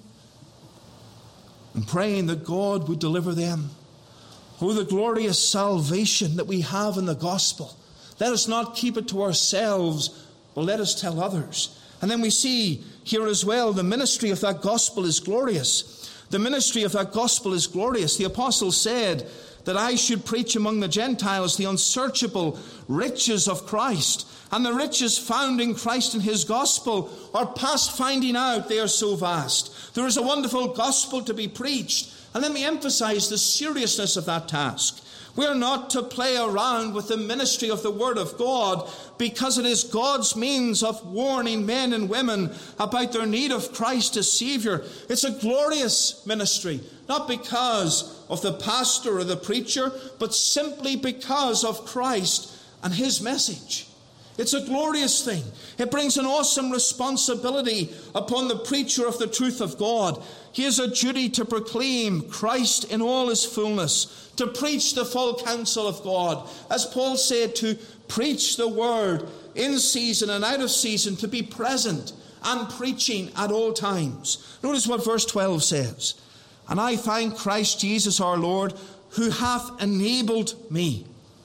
A: and praying that God would deliver them? Oh, the glorious salvation that we have in the gospel. Let us not keep it to ourselves, but let us tell others. And then we see here as well, the ministry of that gospel is glorious. The ministry of that gospel is glorious. The apostle said that I should preach among the Gentiles the unsearchable riches of Christ. And the riches found in Christ and his gospel are past finding out. They are so vast. There is a wonderful gospel to be preached. And let me emphasize the seriousness of that task. We are not to play around with the ministry of the Word of God, because it is God's means of warning men and women about their need of Christ as Savior. It's a glorious ministry, not because of the pastor or the preacher, but simply because of Christ and his message. It's a glorious thing. It brings an awesome responsibility upon the preacher of the truth of God. He has a duty to proclaim Christ in all his fullness, to preach the full counsel of God. As Paul said, to preach the word in season and out of season, to be present and preaching at all times. Notice what verse 12 says. And I thank Christ Jesus our Lord, who hath enabled me,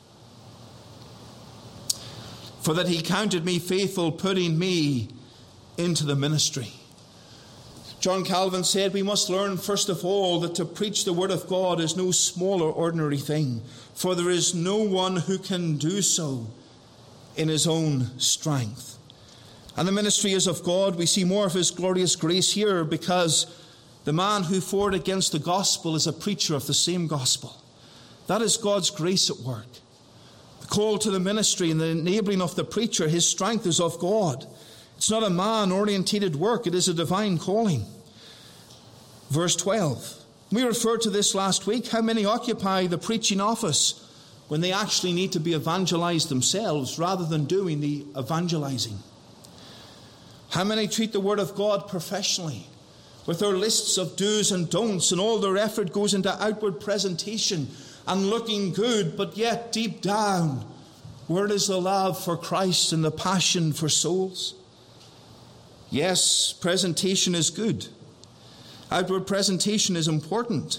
A: for that he counted me faithful, putting me into the ministry. John Calvin said we must learn first of all that to preach the word of God is no small or ordinary thing, for there is no one who can do so in his own strength. And the ministry is of God. We see more of his glorious grace here, because the man who fought against the gospel is a preacher of the same gospel. That is God's grace at work. The call to the ministry and the enabling of the preacher, his strength is of God. It's not a man-orientated work, it is a divine calling. Verse 12. We referred to this last week. How many occupy the preaching office when they actually need to be evangelized themselves rather than doing the evangelizing? How many treat the word of God professionally, with their lists of do's and don'ts, and all their effort goes into outward presentation and looking good, but yet deep down, where is the love for Christ and the passion for souls? Yes, presentation is good. Outward presentation is important.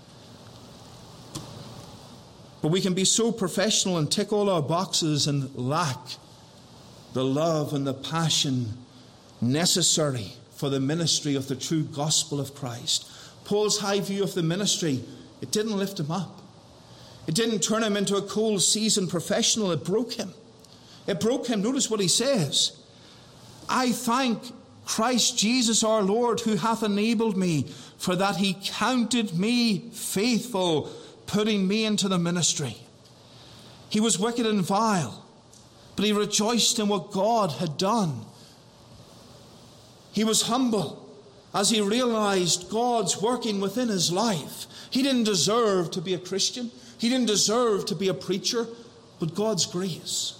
A: But we can be so professional and tick all our boxes and lack the love and the passion necessary for the ministry of the true gospel of Christ. Paul's high view of the ministry, it didn't lift him up. It didn't turn him into a cold, seasoned professional. It broke him. It broke him. Notice what he says. I thank Christ Jesus our Lord, who hath enabled me, for that he counted me faithful, putting me into the ministry. He was wicked and vile, but he rejoiced in what God had done. He was humble as he realized God's working within his life. He didn't deserve to be a Christian. He didn't deserve to be a preacher, but God's grace.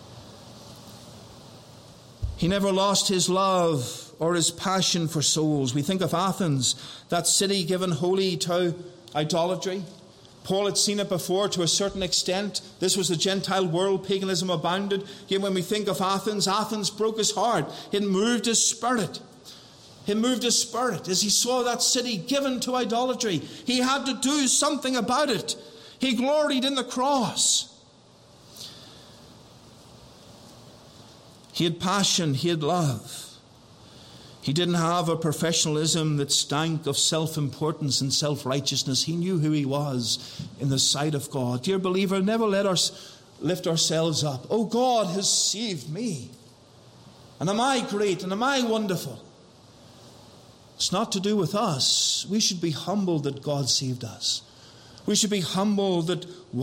A: He never lost his love or his passion for souls. We think of Athens, that city given wholly to idolatry. Paul had seen it before to a certain extent. This was the Gentile world. Paganism abounded. Yet when we think of Athens, Athens broke his heart. It moved his spirit. It moved his spirit as he saw that city given to idolatry. He had to do something about it. He gloried in the cross. He had passion. He had love. He didn't have a professionalism that stank of self-importance and self-righteousness. He knew who he was in the sight of God. Dear believer, never let us lift ourselves up. Oh, God has saved me. And am I great? And am I wonderful? It's not to do with us. We should be humbled that God saved us. We should be humbled that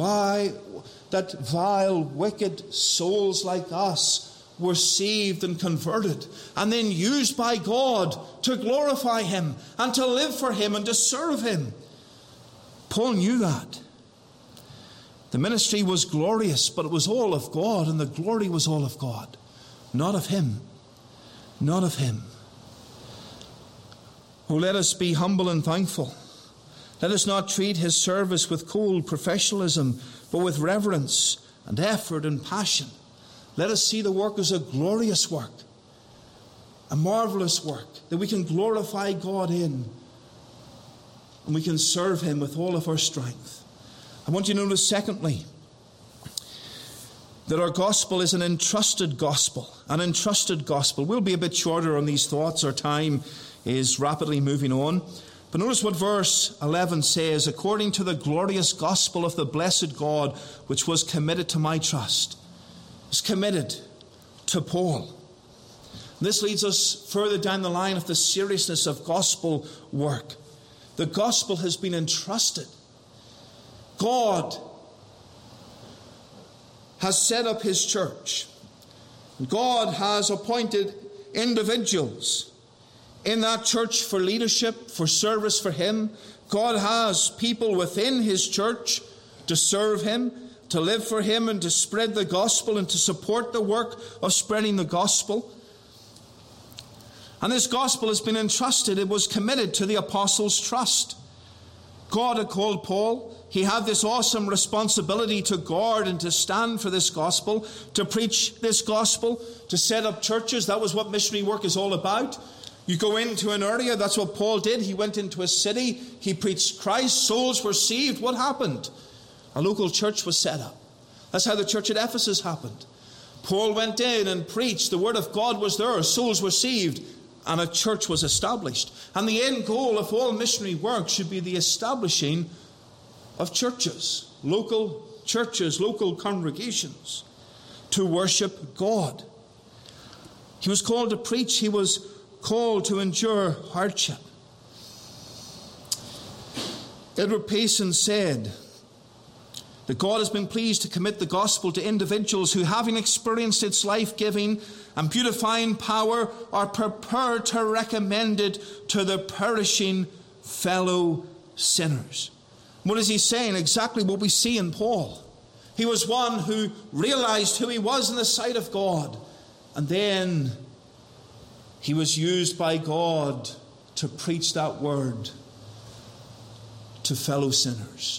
A: vile, wicked souls like us were saved and converted and then used by God to glorify him and to live for him and to serve him. Paul knew that. The ministry was glorious, but it was all of God, and the glory was all of God, not of him. Not of him. Oh, let us be humble and thankful. Let us not treat his service with cold professionalism, but with reverence and effort and passion. Let us see the work as a glorious work, a marvelous work that we can glorify God in, and we can serve him with all of our strength. I want you to notice, secondly, that our gospel is an entrusted gospel. An entrusted gospel. We'll be a bit shorter on these thoughts. Our time is rapidly moving on. But notice what verse 11 says, according to the glorious gospel of the blessed God, which was committed to my trust. It was committed to Paul. This leads us further down the line of the seriousness of gospel work. The gospel has been entrusted. God has set up his church. God has appointed individuals in that church for leadership, for service for him. God has people within his church to serve him, to live for him, and to spread the gospel and to support the work of spreading the gospel. And this gospel has been entrusted. It was committed to the apostles' trust. God had called Paul. He had this awesome responsibility to guard and to stand for this gospel, to preach this gospel, to set up churches. That was what missionary work is all about. You go into an area, that's what Paul did. He went into a city, he preached Christ, souls were saved. What happened? A local church was set up. That's how the church at Ephesus happened. Paul went in and preached. The word of God was there. Souls were saved. And a church was established. And the end goal of all missionary work should be the establishing of churches, local congregations, to worship God. He was called to preach. He was called to endure hardship. Edward Payson said that God has been pleased to commit the gospel to individuals who, having experienced its life-giving and beautifying power, are prepared to recommend it to the perishing fellow sinners. What is he saying? Exactly what we see in Paul. He was one who realized who he was in the sight of God, and then he was used by God to preach that word to fellow sinners.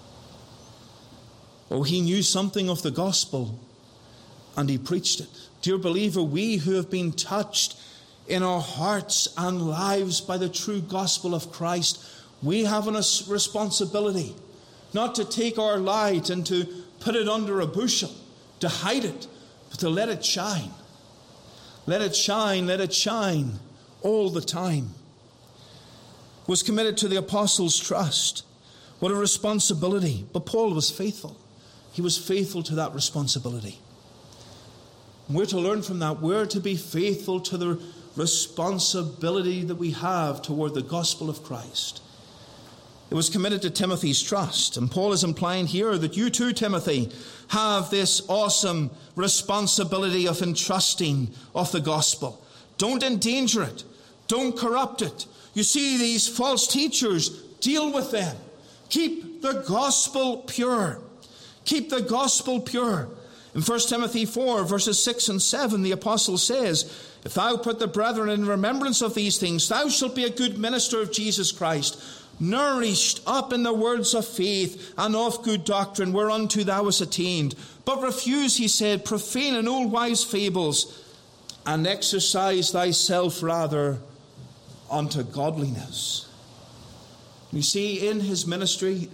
A: Oh, he knew something of the gospel, and he preached it. Dear believer, we who have been touched in our hearts and lives by the true gospel of Christ, we have a responsibility not to take our light and to put it under a bushel, to hide it, but to let it shine. Let it shine all the time. Was committed to the apostles' trust. What a responsibility. But Paul was faithful. He was faithful to that responsibility. We're to learn from that. We're to be faithful to the responsibility that we have toward the gospel of Christ. It was committed to Timothy's trust. And Paul is implying here that you too, Timothy, have this awesome responsibility of entrusting of the gospel. Don't endanger it. Don't corrupt it. You see, these false teachers, deal with them. Keep the gospel pure. Keep the gospel pure. In 1 Timothy 4, verses 6 and 7, the apostle says, if thou put the brethren in remembrance of these things, thou shalt be a good minister of Jesus Christ, nourished up in the words of faith and of good doctrine, whereunto thou hast attained. But refuse, he said, profane and old wise fables, and exercise thyself rather unto godliness. You see, in his ministry,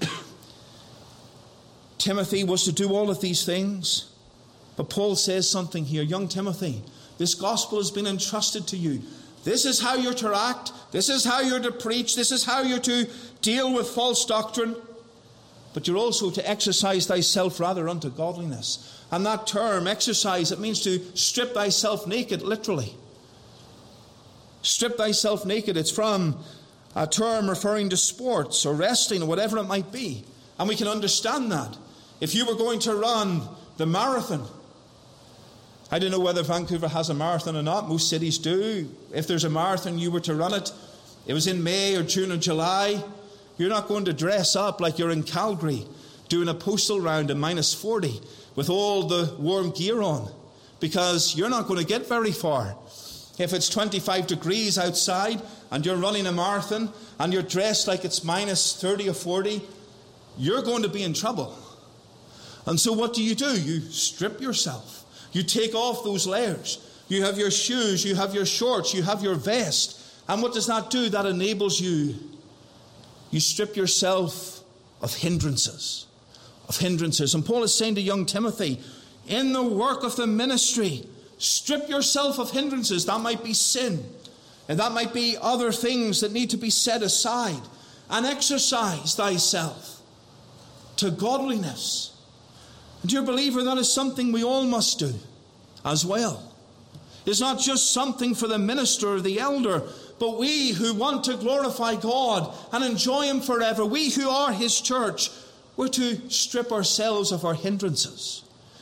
A: Timothy was to do all of these things. But Paul says something here. Young Timothy, this gospel has been entrusted to you. This is how you're to act. This is how you're to preach. This is how you're to deal with false doctrine. But you're also to exercise thyself rather unto godliness. And that term, exercise, it means to strip thyself naked, literally. Strip thyself naked. It's from a term referring to sports or wrestling or whatever it might be. And we can understand that. If you were going to run the marathon, I don't know whether Vancouver has a marathon or not. Most cities do. If there's a marathon, you were to run it. It was in May or June or July. You're not going to dress up like you're in Calgary doing a postal round in minus 40 with all the warm gear on, because you're not going to get very far. If it's 25 degrees outside and you're running a marathon and you're dressed like it's minus 30 or 40, you're going to be in trouble. And so what do? You strip yourself. You take off those layers. You have your shoes, you have your shorts, you have your vest. And what does that do? That enables you. You strip yourself of hindrances. And Paul is saying to young Timothy, in the work of the ministry, strip yourself of hindrances. That might be sin. And that might be other things that need to be set aside. And exercise thyself to godliness. And dear believer, that is something we all must do as well. It's not just something for the minister or the elder, but we who want to glorify God and enjoy Him forever, we who are His church, we're to strip ourselves of our hindrances.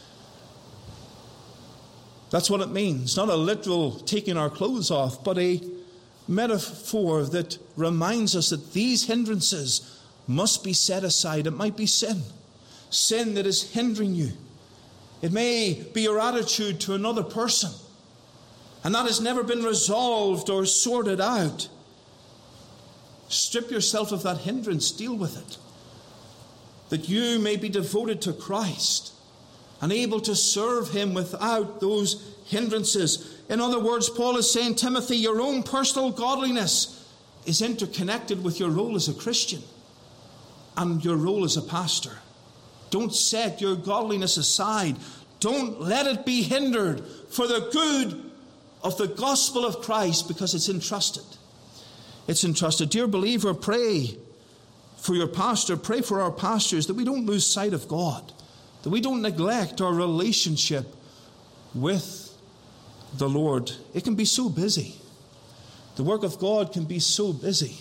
A: That's what it means. Not a literal taking our clothes off, but a metaphor that reminds us that these hindrances must be set aside. It might be sin. Sin that is hindering you. It may be your attitude to another person, and that has never been resolved or sorted out. Strip yourself of that hindrance. Deal with it. That you may be devoted to Christ and able to serve Him without those hindrances. In other words, Paul is saying, Timothy, your own personal godliness is interconnected with your role as a Christian and your role as a pastor. Don't set your godliness aside. Don't let it be hindered for the good of the gospel of Christ, because it's entrusted. It's entrusted. Dear believer, pray for your pastor. Pray for our pastors that we don't lose sight of God, that we don't neglect our relationship with the Lord. It can be so busy. The work of God can be so busy.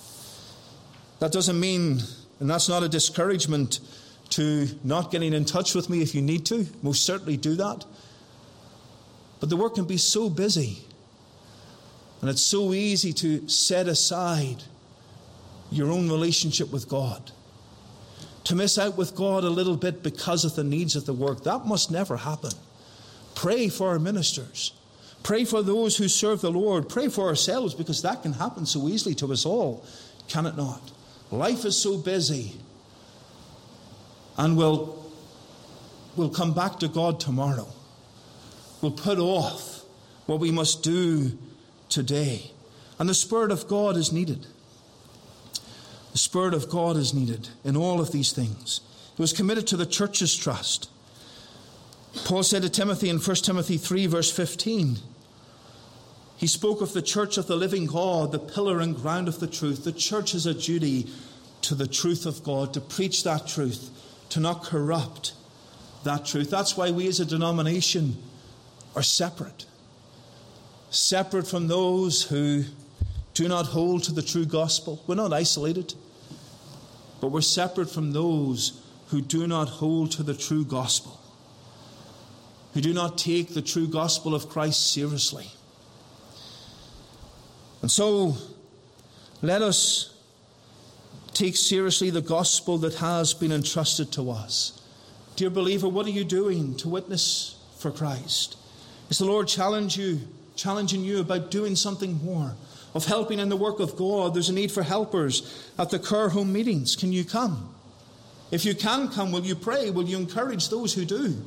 A: That doesn't mean, and that's not a discouragement to not getting in touch with me if you need to. Most certainly do that. But the work can be so busy, and it's so easy to set aside your own relationship with God, to miss out with God a little bit because of the needs of the work. That must never happen. Pray for our ministers. Pray for those who serve the Lord. Pray for ourselves, because that can happen so easily to us all, can it not? Life is so busy, and we'll come back to God tomorrow. We'll put off what we must do today. And the Spirit of God is needed. The Spirit of God is needed in all of these things. He was committed to the church's trust. Paul said to Timothy in 1 Timothy 3 verse 15, he spoke of the church of the living God, the pillar and ground of the truth. The church has a duty to the truth of God, to preach that truth, to not corrupt that truth. That's why we as a denomination are separate. Separate from those who do not hold to the true gospel. We're not isolated, but we're separate from those who do not hold to the true gospel, who do not take the true gospel of Christ seriously. And so, let us take seriously the gospel that has been entrusted to us. Dear believer, what are you doing to witness for Christ? Is the Lord challenging you about doing something more, of helping in the work of God? There's a need for helpers at the Care Home meetings. Can you come? If you can come, will you pray? Will you encourage those who do?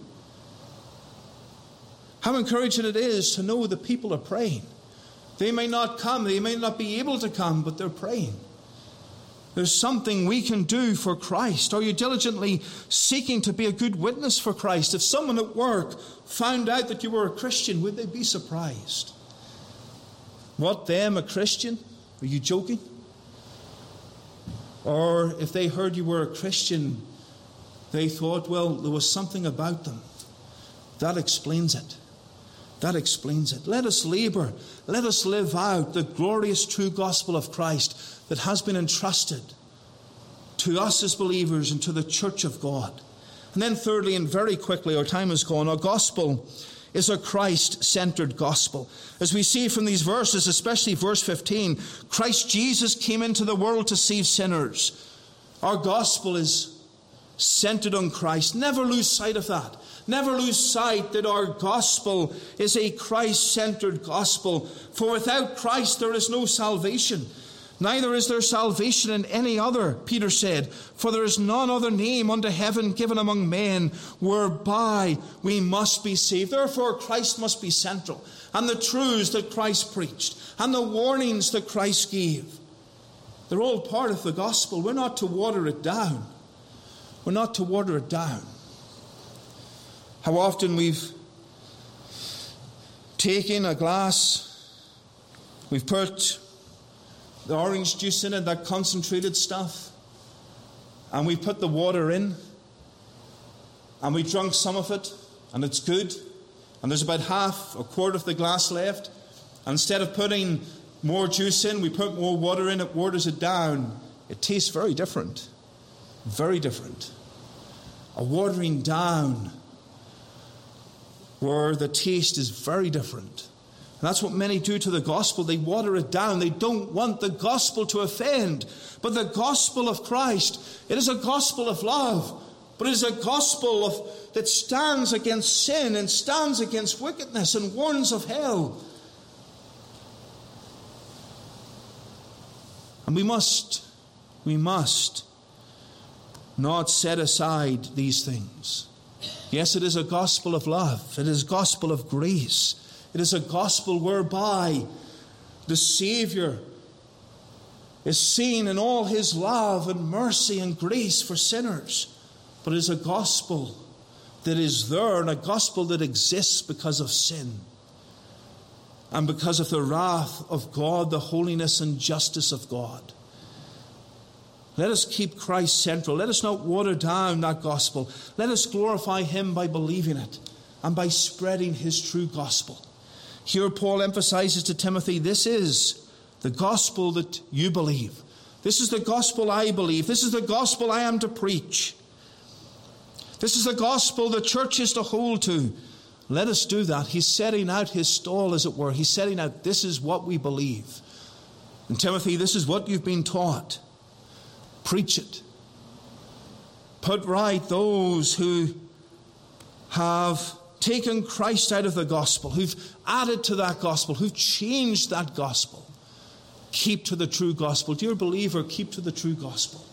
A: How encouraging it is to know that people are praying. They may not come, they may not be able to come, but they're praying. There's something we can do for Christ. Are you diligently seeking to be a good witness for Christ? If someone at work found out that you were a Christian, would they be surprised? What, them, a Christian? Are you joking? Or if they heard you were a Christian, they thought, well, there was something about them. That explains it. That explains it. Let us labor. Let us live out the glorious true gospel of Christ that has been entrusted to us as believers and to the church of God. And then thirdly, and very quickly, our time is gone, our gospel is a Christ-centered gospel. As we see from these verses, especially verse 15, Christ Jesus came into the world to save sinners. Our gospel is centered on Christ. Never lose sight of that. Never lose sight that our gospel is a Christ-centered gospel. For without Christ there is no salvation. Neither is there salvation in any other, Peter said. For there is none other name under heaven given among men whereby we must be saved. Therefore Christ must be central. And the truths that Christ preached and the warnings that Christ gave, they're all part of the gospel. We're not to water it down. We're not to water it down. How often we've taken a glass We've put the orange juice in it, that concentrated stuff, and we put the water in, and we drunk some of it, and it's good, and there's about half, a quarter of the glass left. And instead of putting more juice in, we put more water in, it waters it down. It tastes very different. Very different. A watering down where the taste is very different. And that's what many do to the gospel. They water it down. They don't want the gospel to offend. But the gospel of Christ, it is a gospel of love. But it is a gospel that stands against sin and stands against wickedness and warns of hell. And we must not set aside these things. Yes, it is a gospel of love. It is a gospel of grace. It is a gospel whereby the Savior is seen in all his love and mercy and grace for sinners. But it is a gospel that is there, and a gospel that exists because of sin and because of the wrath of God, the holiness and justice of God. Let us keep Christ central. Let us not water down that gospel. Let us glorify him by believing it and by spreading his true gospel. Here Paul emphasizes to Timothy, this is the gospel that you believe. This is the gospel I believe. This is the gospel I am to preach. This is the gospel the church is to hold to. Let us do that. He's setting out his stall, as it were. He's setting out, this is what we believe. And Timothy, this is what you've been taught. Preach it. Put right those who have taken Christ out of the gospel, who've added to that gospel, who've changed that gospel. Keep to the true gospel. Dear believer, keep to the true gospel.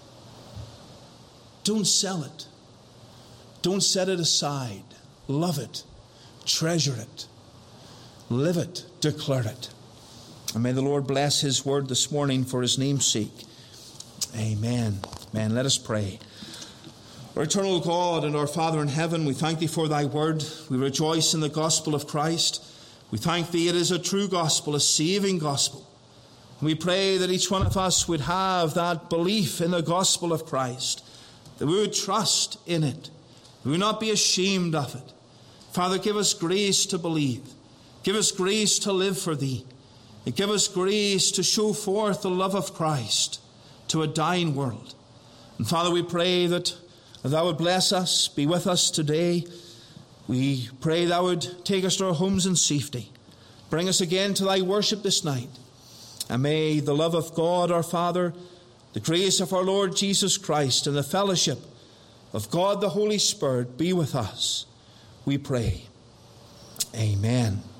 A: Don't sell it. Don't set it aside. Love it. Treasure it. Live it. Declare it. And may the Lord bless his word this morning for his name's sake. Amen. Amen. Let us pray. Our eternal God and our Father in heaven, we thank thee for thy word. We rejoice in the gospel of Christ. We thank thee it is a true gospel, a saving gospel. And we pray that each one of us would have that belief in the gospel of Christ, that we would trust in it. We would not be ashamed of it. Father, give us grace to believe. Give us grace to live for thee. And give us grace to show forth the love of Christ to a dying world. And Father, we pray that thou would bless us, be with us today. We pray thou would take us to our homes in safety. Bring us again to thy worship this night. And may the love of God our Father, the grace of our Lord Jesus Christ, and the fellowship of God the Holy Spirit be with us, we pray. Amen.